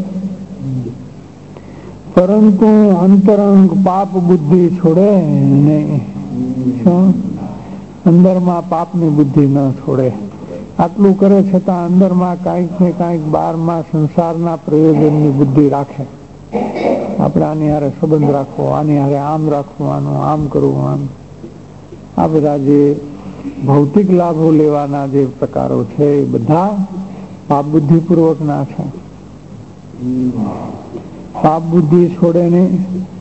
પરંતુ અંતરંગ પાપ બુદ્ધિ છોડે નહીં. શું અંદરમાં પાપની બુદ્ધિ ન છોડે. આટલું કરે છતાં અંદરમાં કાંઈક ને કાંઈક બહારમાં સંસારના પ્રયોજનની બુદ્ધિ રાખે. આપણે આની હારે સંબંધ રાખવો, આની હારે આમ રાખવાનું, આમ કરવું, આમ આ બધા જે ભૌતિક લાભો લેવાના જે પ્રકારો છે એ બધા પાપ બુદ્ધિપૂર્વકના છે. પાપ બુદ્ધિ છોડે નહીં,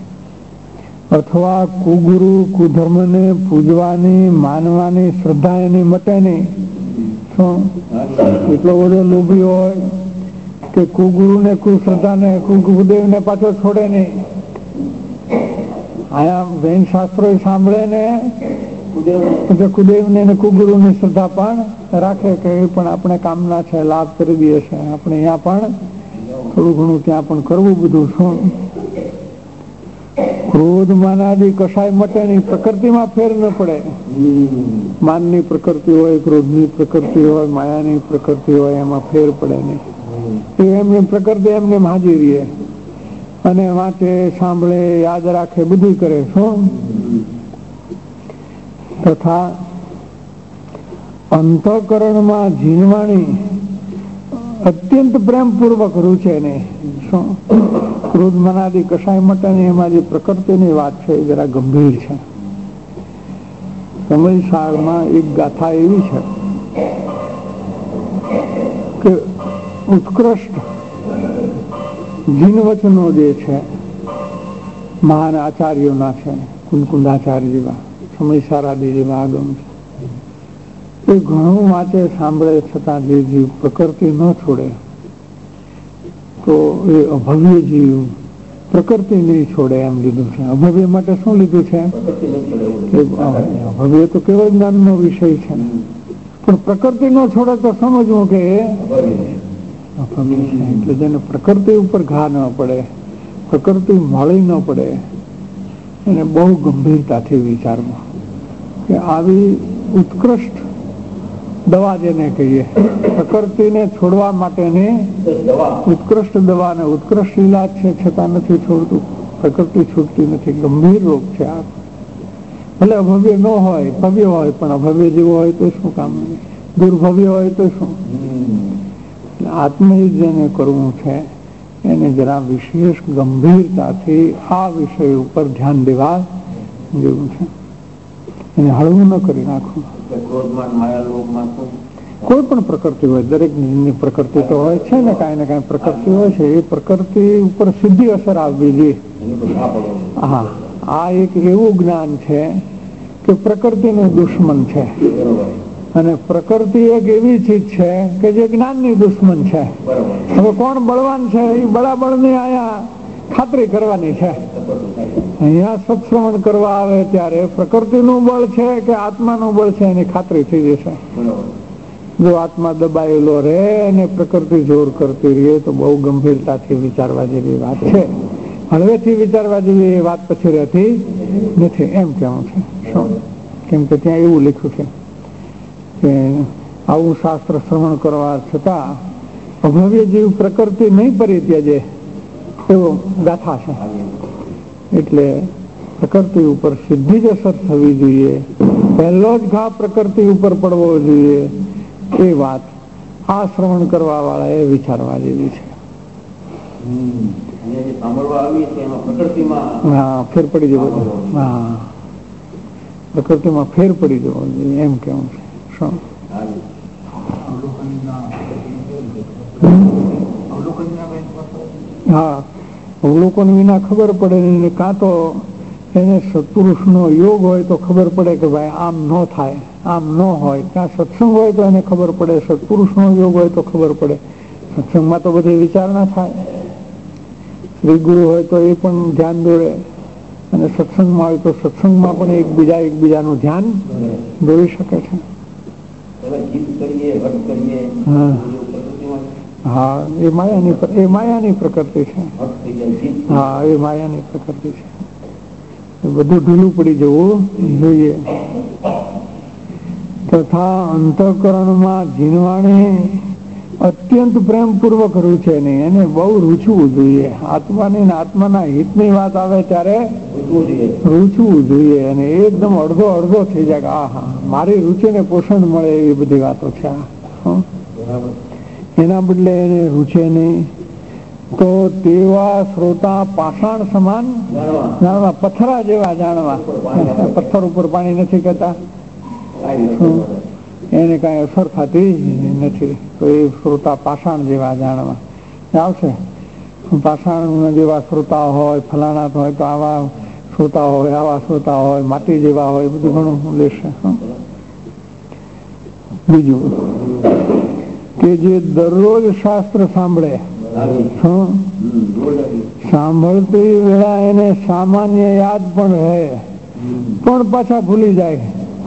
અથવા કુગુરુ કુધર્મને પૂજવાની માનવાની શ્રદ્ધા એની મટે નહીં. શું એટલો બધો લોભી હોય કે કુગુરુ ને કુશ્રદ્ધા ને કુદેવ ને પાછો છોડે નહીં. આયા વેદ શાસ્ત્રો સાંભળે ને કુદેવ ને કુગુરુ ની શ્રદ્ધા પણ રાખે કે એ પણ આપણે કામના છે, લાભ કરી દે છે, આપણે અહીંયા પણ થોડું ઘણું ત્યાં પણ કરવું બધું. શું ક્રોધ માનાદી કશાય મટે નહીં, પ્રકૃતિમાં ફેર ન પડે. માનની પ્રકૃતિ હોય, ક્રોધની પ્રકૃતિ હોય, માયાની પ્રકૃતિ હોય, એમાં ફેર પડે નહીં. એમની પ્રકૃતિ એમને હાજી રહે અને વાંચે, સાંભળે, યાદ રાખે, બધું કરે. શું તથા અંતઃકરણમાં જીનવાણી અત્યંત પ્રેમપૂર્વક રૂચે નહીં. શું ક્રોધ મનાદી કશાય મટે નહીં. એમાં જે પ્રકૃતિની વાત છે એ જરા ગંભીર છે. સમયસારમાં એક ગાથા એવી છે કે ઉત્કૃષ્ટ જીનવચનો જે છે મહાન આચાર્યોના છે, કુંકુંદાચાર્ય જેવા, સમયસારાદી જેવા આગમ છે, એ ઘણું વાંચે, સાંભળે, છતાં જે જીવ પ્રકૃતિ ન છોડે તો એ અભવ્ય જીવ પ્રકૃતિ નહીં છોડે એમ લીધું છે. અભવ્ય માટે શું લીધું છે? અભવ્ય તો કેવળ જ્ઞાનનો વિષય છે, પણ પ્રકૃતિ ન છોડે તો સમજવું કે અભવ્ય છે. એટલે જેને પ્રકૃતિ ઉપર ઘા ન પડે, પ્રકૃતિ મળી ન પડે, એને બહુ ગંભીરતાથી વિચારવું કે આવી ઉત્કૃષ્ટ દવા જેને કહીએ, પ્રકૃતિને છોડવા માટેની ઉત્કૃષ્ટ દવા ને ઉત્કૃષ્ટ ઇલાજ છે, છતાં નથી છોડતું. પ્રકૃતિ છૂટતી નથી. ગંભીર રોગ છે આ. ભલે અભવ્ય ન હોય, ભવ્ય હોય, પણ અભવ્ય જેવો હોય તો શું કામ, દુર્ભવ્ય હોય તો શું. આત્મહિત જેને કરવું છે એને જરા વિશેષ ગંભીરતાથી આ વિષય ઉપર ધ્યાન દેવા જેવું છે. એને હળવું ન કરી નાખવું. કોઈ પણ પ્રકૃતિ હોય, દરેક ની પ્રકૃતિ તો હોય છે ને, કાંઈ ને કાંઈ પ્રકૃતિ હોય છે. એ પ્રકૃતિ ઉપર સીધી અસર આવવી જોઈએ. હા, આ એક એવું જ્ઞાન છે કે પ્રકૃતિનું દુશ્મન છે, અને પ્રકૃતિ એક એવી ચીજ છે કે જે જ્ઞાનની દુશ્મન છે. હવે કોણ બળવાન છે એ બળાબળની અહીંયા ખાતરી કરવાની છે. અહીંયા સત્શ્રવણ કરવા આવે ત્યારે પ્રકૃતિનું બળ છે કે આત્માનું બળ છે એની ખાતરી થઈ જશે. જો આત્મા દબાયેલો રહે અને પ્રકૃતિ જોર કરતી રહે તો બહુ ગંભીરતાથી વિચારવા જેવી વાત છે. હળવેથી વિચારવા જેવી એ વાત પછી રહેતી નથી એમ કેવું છે. શું કેમ કે ત્યાં એવું લખ્યું છે કે આવું શાસ્ત્ર શ્રવણ કરવા છતાં અભવ્ય જીવ પ્રકૃતિ નહીં પરિત્યજે એવો ગાથા છે. એટલે પ્રકૃતિ ઉપર સીધી જ અસર થવી જોઈએ. પહેલો જ ઘા પ્રકૃતિ ઉપર પડવો જોઈએ એ વાત આ શ્રવણ કરવા વાળા એ વિચારવા જેવી છે. હા, ફેર પડી જવો. હા, પ્રકૃતિમાં ફેર પડી જવો જોઈએ એમ કેવું છે. શું હા, અવલોકન વિના ખબર પડે ને, કાં તો એને સત્પુરુષ નો યોગ હોય તો ખબર પડે કે ભાઈ આમ ન થાય, આમ ન હોય. ત્યાં સત્સંગ હોય તો એને ખબર પડે, સત્પુરુષ નો યોગ હોય તો ખબર પડે. સત્સંગમાં તો બધી વિચાર ના થાય. શ્રી ગુરુ હોય તો એ પણ ધ્યાન દોરે, અને સત્સંગમાં હોય તો સત્સંગમાં પણ એકબીજા એકબીજાનું ધ્યાન દોરી શકે છે. હા, એ માયાની એ માયાની પ્રકૃતિ છે. હા, એ માયાની પ્રકૃતિ છે. બધું ઢીલું પડી જવું જોઈએ. તથા અંતઃકરણમાં જીનવાણે અત્યંત પ્રેમપૂર્વક રૂચે નહીં, એને બહુ રૂચવું જોઈએ. આત્માની ને આત્માના હિતની વાત આવે ત્યારે રૂચવું જોઈએ, અને એકદમ અડધો અડધો થઈ જાય કે આ હા મારી રૂચિને પોષણ મળે એવી બધી વાતો છે. એના બદલે એને રૂચે નહીં તો તેવા શ્રોતા પાષાણ સમાન જાણવા, પથ્થરા જેવા જાણવા. પથ્થર ઉપર પાણી નથી કહેતા, એને કાંઈ અસર થતી નથી. તો એ શ્રોતા પાષાણ જેવા જાણવા આવશે. પાષાણ જેવા શ્રોતા હોય, ફલાણા હોય તો આવા શ્રોતા હોય, આવા શ્રોતા હોય, માટી જેવા હોય, બધું ઘણું લેશે. બીજું કે જે દરરોજ શાસ્ત્ર સાંભળે, સાંભળતી વેળા એને સામાન્ય યાદ પણ રહે, પણ પાછા ભૂલી જાય.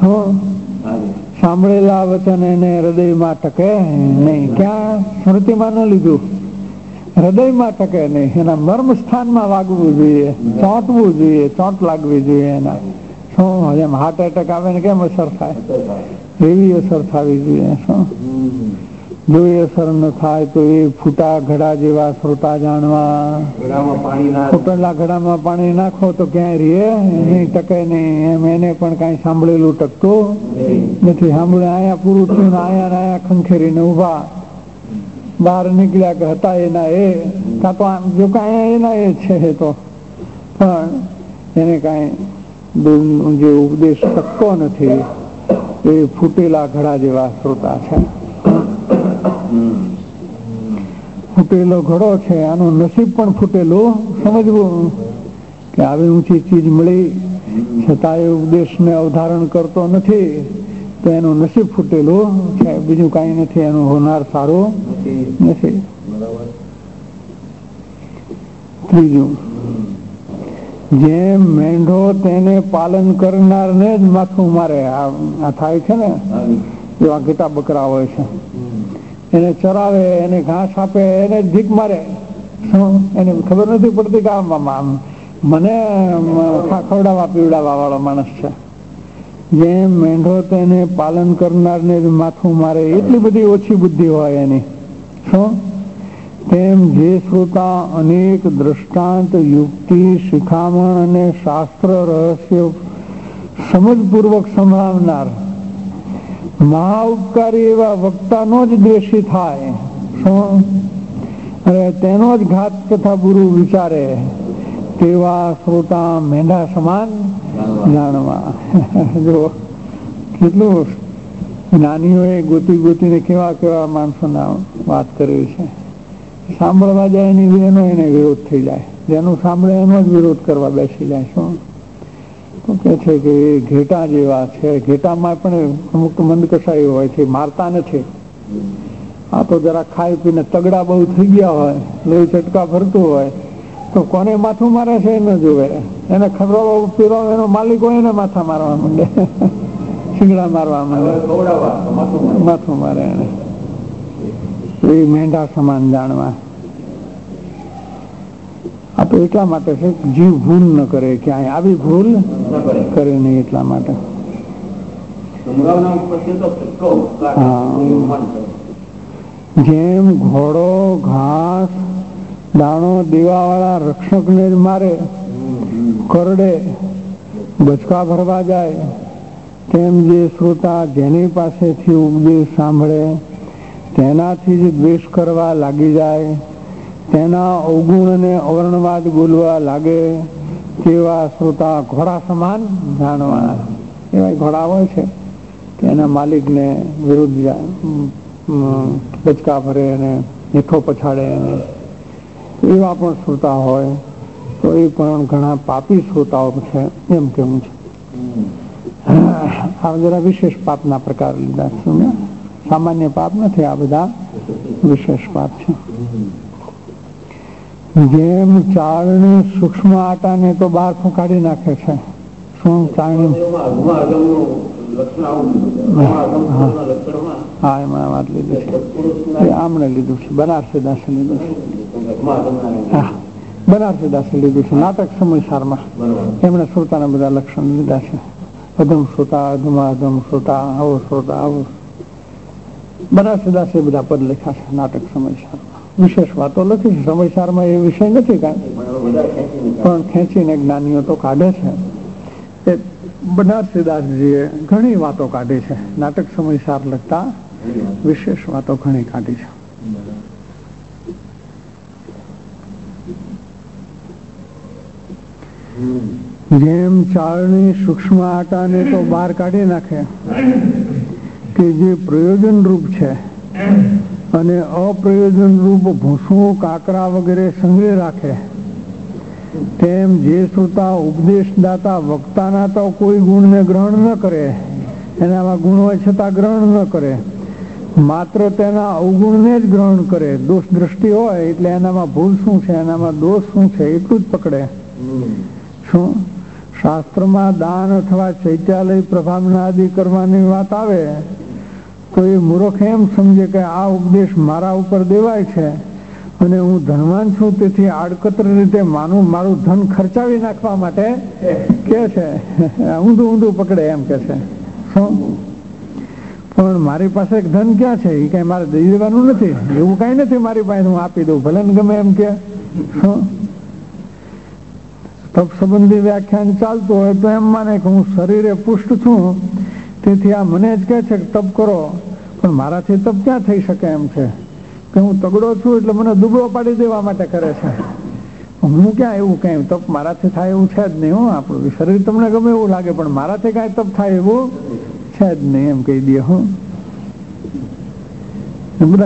સાંભળેલા વચન એને હૃદયમાં ટકે નહીં. ક્યાં? સ્મૃતિમાં ન લીધું, હૃદયમાં ટકે નહીં. એના મર્મ સ્થાનમાં વાગવું જોઈએ, ચોંટવું જોઈએ, ચોંટ લાગવી જોઈએ એના. શું જેમ હાર્ટ એટેક આવે ને કેમ અસર થાય, એવી અસર થવી જોઈએ. શું જો એ અસર ન થાય તો એ ફૂટા ઘડા જેવા શ્રોતા જાણવા. ફૂટેલા ઘડામાં પાણી નાખો તો ક્યાંય રે નહીં, ટકે નહીં. એમ એને પણ કાંઈ સાંભળેલું ટકતું નથી. સાંભળે આયા પૂરું થયું, આયા ને આયા ખંખેરીને ઉભા બહાર નીકળ્યા કે હતા એના એ, કાં તો જો કાંઈ એના એ છે તો પણ એને કાંઈ જે ઉપદેશ ટકતો નથી. એ ફૂટેલા ઘડા જેવા શ્રોતા છે. ફૂટેલો ઘડો છે, આનું નસીબ પણ ફૂટેલું સમજવું કે આવી ઊંચી ચીજ મળી છતાં એ ઉપદેશને અવધારણ કરતો નથી, તો એનું નસીબ ફૂટેલું છે, બીજું કાંઈ નથી. એનું હોનાર સારું નથી. ત્રીજું, જેમ મેંઢો તેને પાલન કરનારને જ માથું મારે. આ થાય છે ને, એવા ઘેટા બકરા હોય છે, એને ચરાવે, એને ઘાસ આપે, એને ભીખ મારે. શું એને ખબર નથી પડતી કે આમ મને ખવડાવવા પીવડાવવા વાળો માણસ છે. જેમ મેંઢો તેને પાલન કરનારને જ માથું મારે, એટલી બધી ઓછી બુદ્ધિ હોય એની. શું તેમ જે શ્રોતા અનેક દ્રષ્ટાંત, યુક્તિ, શિખામણ અને શાસ્ત્ર રહસ્ય સમજપૂર્વક સંભળાવનાર મહા ઉપકારી એવા વક્તાનો જ દ્વેષી થાય. શું અરે તેનો જ ઘાત તથા ગુરુ વિચારે, તેવા શ્રોતા મેંઢા સમાન જાણવા. જો કેટલું જ્ઞાનીઓએ ગોતી ગોતીને કેવા કેવા માણસોના વાત કરી છે. સાંભળવા જાય એની એનો એને વિરોધ થઈ જાય, જેનું સાંભળે એનો જ વિરોધ કરવા બેસી જાય. શું તો કે છે કે એ ઘેટા જેવા છે. ઘેટામાં પણ અમુક મંદ કસાઈ હોય છે, મારતા નથી. આ તો જરા ખાઈ પીને તગડા બહુ થઈ ગયા હોય, લોહી ચટકા ભરતું હોય તો કોને માથું મારે છે એને જોવે. એને ખબર પીરો એનો માલિક હોય એને માથા મારવા માંડે, શીંગડા મારવા માંડે, માથું મારે એને. એ મેંઢા સમાન જાણવા. આ તો એટલા માટે છે જીવ ભૂલ ન કરે, ક્યાંય આવી ભૂલ કરે નહીં, એટલા માટે. જેમ ઘોડો ઘાસ દાણો દેવા વાળા રક્ષક ને જ મારે, કરડે, બચકા ભરવા જાય, તેમ જે શ્રોતા જેની પાસેથી ઉપદેશ સાંભળે તેનાથી જ દ્વેષ કરવા લાગી જાય, તેના અવગુણ અને અવર્ણવાદ બોલવા લાગે તેવા શ્રોતા ઘોડા સમાન જાણવાના. એવા ઘોડા હોય છે કે એના માલિકને વિરુદ્ધ બચકા ભરે અને હેઠો પછાડે, એવા પણ શ્રોતા હોય તો એ પણ ઘણા પાપી શ્રોતાઓ છે એમ કેવું છે. આ જરા વિશેષ પાપના પ્રકાર લીધા છે, સામાન્ય પાપ નથી, આ બધા વિશેષ પાપ છે. જેમ ચાળણી સૂક્ષ્મ આટાને તો બહાર કાઢી નાખે છે. શું ચાળણી? હા, એમાં વાત લીધી છે, આમણે લીધું છે, બનારસી દાસે લીધું છે. હા, બનારસી દાસે લીધું છે નાટક સમયસારમાં. એમણે શ્રોતાના બધા લક્ષણ લીધા છે. અધમ શ્રોતા, અધમા અધમ શ્રોતા, આવો શ્રોતા, આવો. બનારસી દાસે બધા પદ લખ્યા છે નાટક સમયસારમાં. વિશેષ વાતો લખી છે. સમયસારમાં એ વિષય નથી કાંઈ, પણ ખેંચીને જ્ઞાનીઓ તો કાઢે છે. એ બનારસી દાસજીએ ઘણી વાતો કાઢી છે. નાટક સમયસાર લખતા વિશેષ વાતો ઘણી કાઢી છે. જેમ ચાળણી સૂક્ષ્મ આટાને તો બહાર કાઢી નાખે કે જે પ્રયોજન રૂપ છે અને અપ્રયોજન રૂપ ભૂસું, કાકરા વગેરે સંગ્રહ રાખે, તેમ જે શ્રોતા ઉપદેશદાતા વક્તાના તો કોઈ ગુણને ગ્રહણ ન કરે, એનામાં ગુણ હોય છતાં ગ્રહણ ન કરે, માત્ર તેના અવગુણને જ ગ્રહણ કરે. દોષ દ્રષ્ટિ હોય એટલે એનામાં ભૂલ શું છે, એનામાં દોષ શું છે એટલું જ પકડે. શું શાસ્ત્રમાં દાન અથવા ચૈત્યાલય પ્રભાવના આદિ કરવાની વાત આવે તો એ મૂર્ખ એમ સમજે કે આ ઉપદેશ મારા ઉપર દેવાય છે અને હું ધનવાન છું, તેથી આડકતર રીતે માનું મારું ધન ખર્ચાવી નાખવા માટે કે છે. ઊંધું ઊંધું પકડે એમ કે છે. શું પણ મારી પાસે ધન ક્યાં છે, એ કઈ મારે દઈ દેવાનું નથી, એવું કઈ નથી મારી પાસે, હું આપી દઉં ભલે ને ગમે એમ કે. શું તપ સંબંધી વ્યાખ્યાન ચાલતું હોય તો એમ માને કે હું શરીરે પુષ્ટ છું, તેથી આ મને જ કહે છે કે તપ કરો, પણ મારાથી તપ ક્યાં થઈ શકે એમ છે કે હું તગડો છું એટલે મને દુબળો પાડી દેવા માટે કરે છે. હું ક્યાં એવું કઈ તપ મારાથી થાય એવું છે જ નહીં. હું આપણું શરીર તમને ગમે એવું લાગે પણ મારાથી કઈ તપ થાય એવું છે જ નહીં એમ કહી દે. હું બધા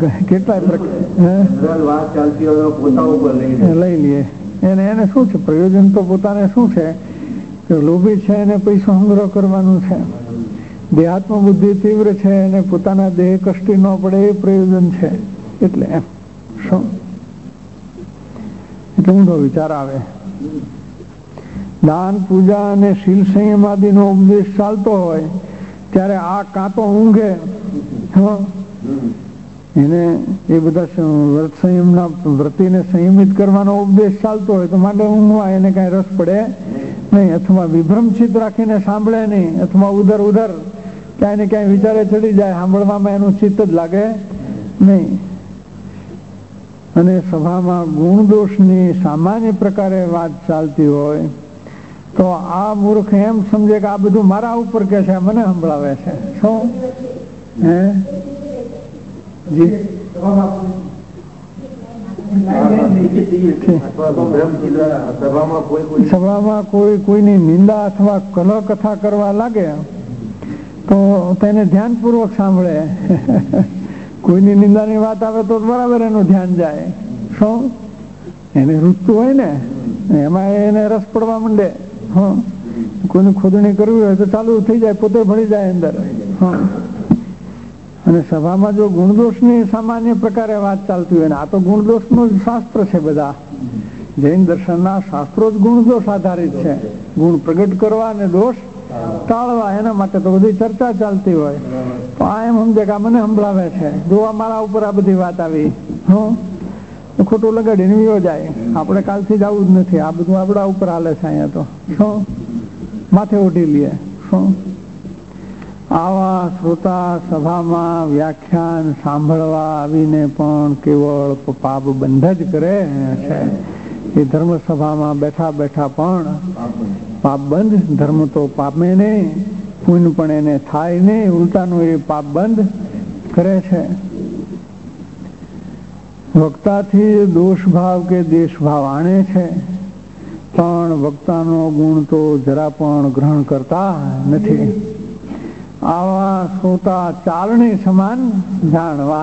કેટલાય લઈ લઈએ. એને એને શું છે પ્રયોજન? તો પોતાને શું છે કે લોભી છે એને પૈસો સંગ્રહ કરવાનું છે, દેહાત્મ બુદ્ધિ તીવ્ર છે એને પોતાના દેહ કષ્ટી ન પડે એ પ્રયોજન છે. એટલે એમ શું એટલે ઊંધો વિચાર આવે. દાન, પૂજા અને શીલ સંયમ આદિનો ઉપદેશ ચાલતો હોય ત્યારે આ કાં તો ઊંઘે, એને એ બધા વ્રત સંયમના વ્રતિને સંયમિત કરવાનો ઉપદેશ ચાલતો હોય તો માટે ઊંઘવા એને કઈ રસ પડે નહીં, અથવા વિભ્રમચિત રાખીને સાંભળે નહીં, અથવા ઉધર ઉધર ક્યાંય ને ક્યાંય વિચારે ચડી જાય, સાંભળવામાં એનું ચિત્ત જ લાગે નહીં. અને સભામાં ગુણ દોષની સામાન્ય પ્રકારે વાત ચાલતી હોય તો આ મૂર્ખ એમ સમજે કે આ બધું મારા ઉપર કે છે, મને સંભળાવે છે. શું હે સભામાં કોઈ કોઈની નિંદા અથવા કલહ કથા કરવા લાગે તો તેને ધ્યાનપૂર્વક સાંભળે. કોઈની નિંદાની વાત આવે તો બરાબર એનું ધ્યાન જાય. શું એને રૂચતું હોય ને એમાં એને રસ પડવા માંડે. હા, કોઈની ખોદણી કરવી હોય તો ચાલુ થઈ જાય, પોતે ભળી જાય અંદર. હા, અને સભામાં જો ગુણદોષની સામાન્ય પ્રકારે વાત ચાલતી હોય ને, આ તો ગુણદોષનું જ શાસ્ત્ર છે. બધા જૈન દર્શનના શાસ્ત્રો જ ગુણદોષ આધારિત છે. ગુણ પ્રગટ કરવા અને દોષ ટાળવા એના માટે તો બધી ચર્ચા ચાલતી હોય. તો આ એમ સમજે કે આ મને સંભળાવે છે, જો મારા ઉપર આ બધી વાત આવી, હું ખોટું લગાડીને વિયો જાય. આપણે કાલથી જ આવું જ નથી, આ બધું આપણા ઉપર હાલે છે. અહીંયા તો શું માથે ઉઠી લઈએ. શું આવા શ્રોતા સભામાં વ્યાખ્યાન સાંભળવા આવીને પણ કેવળ પાપ બંધ જ કરે છે. એ ધર્મ સભામાં બેઠા બેઠા પણ પાપ બંધ. ધર્મ તો પામે નહીં, પુણ્ય પણ એને થાય નહીં, ઉલટાનું એ પાપ બંધ કરે છે. વક્તાથી દોષ ભાવ કે દેશ ભાવ આણે છે, પણ વક્તાનો ગુણ તો જરા પણ ગ્રહણ કરતા નથી. આવા શ્રોતા ચાલણી સમાન જાણવા.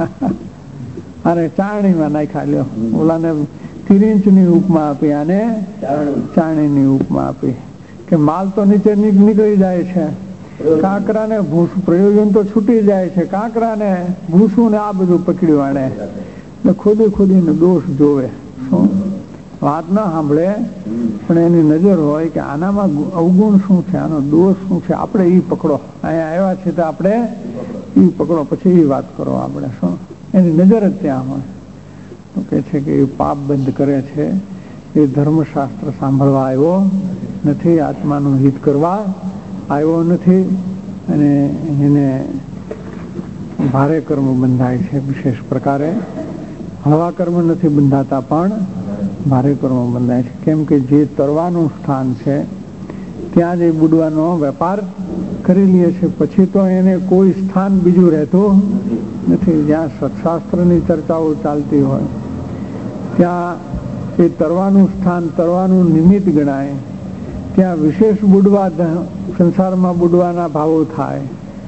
અરે ચારણીમાં નાખ્યા લ્યો. ઓલાને તિરિંચની ઉપમા આપી, આને ચારણીની ઉપમા આપી કે માલ તો નીચે નીકળી જાય છે, કાંકરાને ભૂસું પ્રયોજન તો છૂટી જાય છે, કાંકરાને ભૂસું ને આ બધું પકડ્યું આને ખોદી ખોદીને દોષ જોવે. શું વાત ના સાંભળે, પણ એની નજર હોય કે આનામાં અવગુણ શું છે, આનો દોષ શું છે, આપણે એ પકડો. અહીંયા આવ્યા છે તો આપણે એ પકડો, પછી એ વાત કરો. આપણે શું એની નજર જ ત્યાં હોય. તો કે છે કે એ પાપ બંધ કરે છે, એ ધર્મશાસ્ત્ર સાંભળવા આવ્યો નથી, આત્માનું હિત કરવા આવ્યો નથી, અને એને ભારે કર્મ બંધાય છે. વિશેષ પ્રકારે હળવા કર્મ નથી બંધાતા, પણ ભારે કર્મ બંધાય છે. કેમ કે જે તરવાનું સ્થાન છે ત્યાં જ બુડવાનો વેપાર કરી લે છે, પછી તો એને કોઈ સ્થાન બીજું રહેતું નથી. જ્યાં સત્શાસ્ત્રની ચર્ચાઓ ચાલતી હોય ત્યાં એ તરવાનું સ્થાન, તરવાનું નિમિત્ત ગણાય. ત્યાં વિશેષ બુડવા, સંસારમાં બુડવાના ભાવો થાય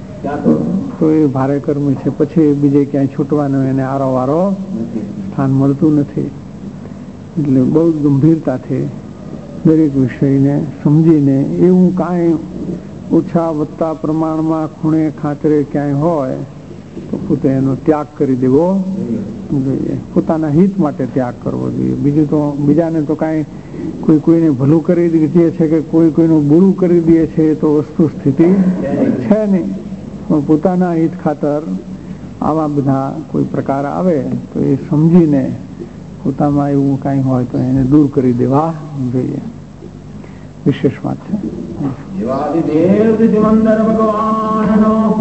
તો એ ભારે કર્મ છે. પછી બીજે ક્યાંય છૂટવાનું એને આરો વારો સ્થાન મળતું નથી. એટલે બહુ ગંભીરતાથી દરેક વિષયને સમજીને, એવું કાંઈ ઓછા વત્તા પ્રમાણમાં ખૂણે ખાતરે ક્યાંય હોય તો પોતે એનો ત્યાગ કરી દેવો જોઈએ. પોતાના હિત માટે ત્યાગ કરવો જોઈએ. બીજું તો બીજાને તો કાંઈ કોઈ કોઈને ભલું કરી દે છે કે કોઈ કોઈનું બુરું કરી દે છે, એ તો વસ્તુ સ્થિતિ છે નહીં. પણ પોતાના હિત ખાતર આવા બધા કોઈ પ્રકાર આવે તો એ સમજીને પોતામાં એવું કાંઈ હોય તો એને દૂર કરી દેવા જોઈએ. વિશેષ વાત છે. ભગવાન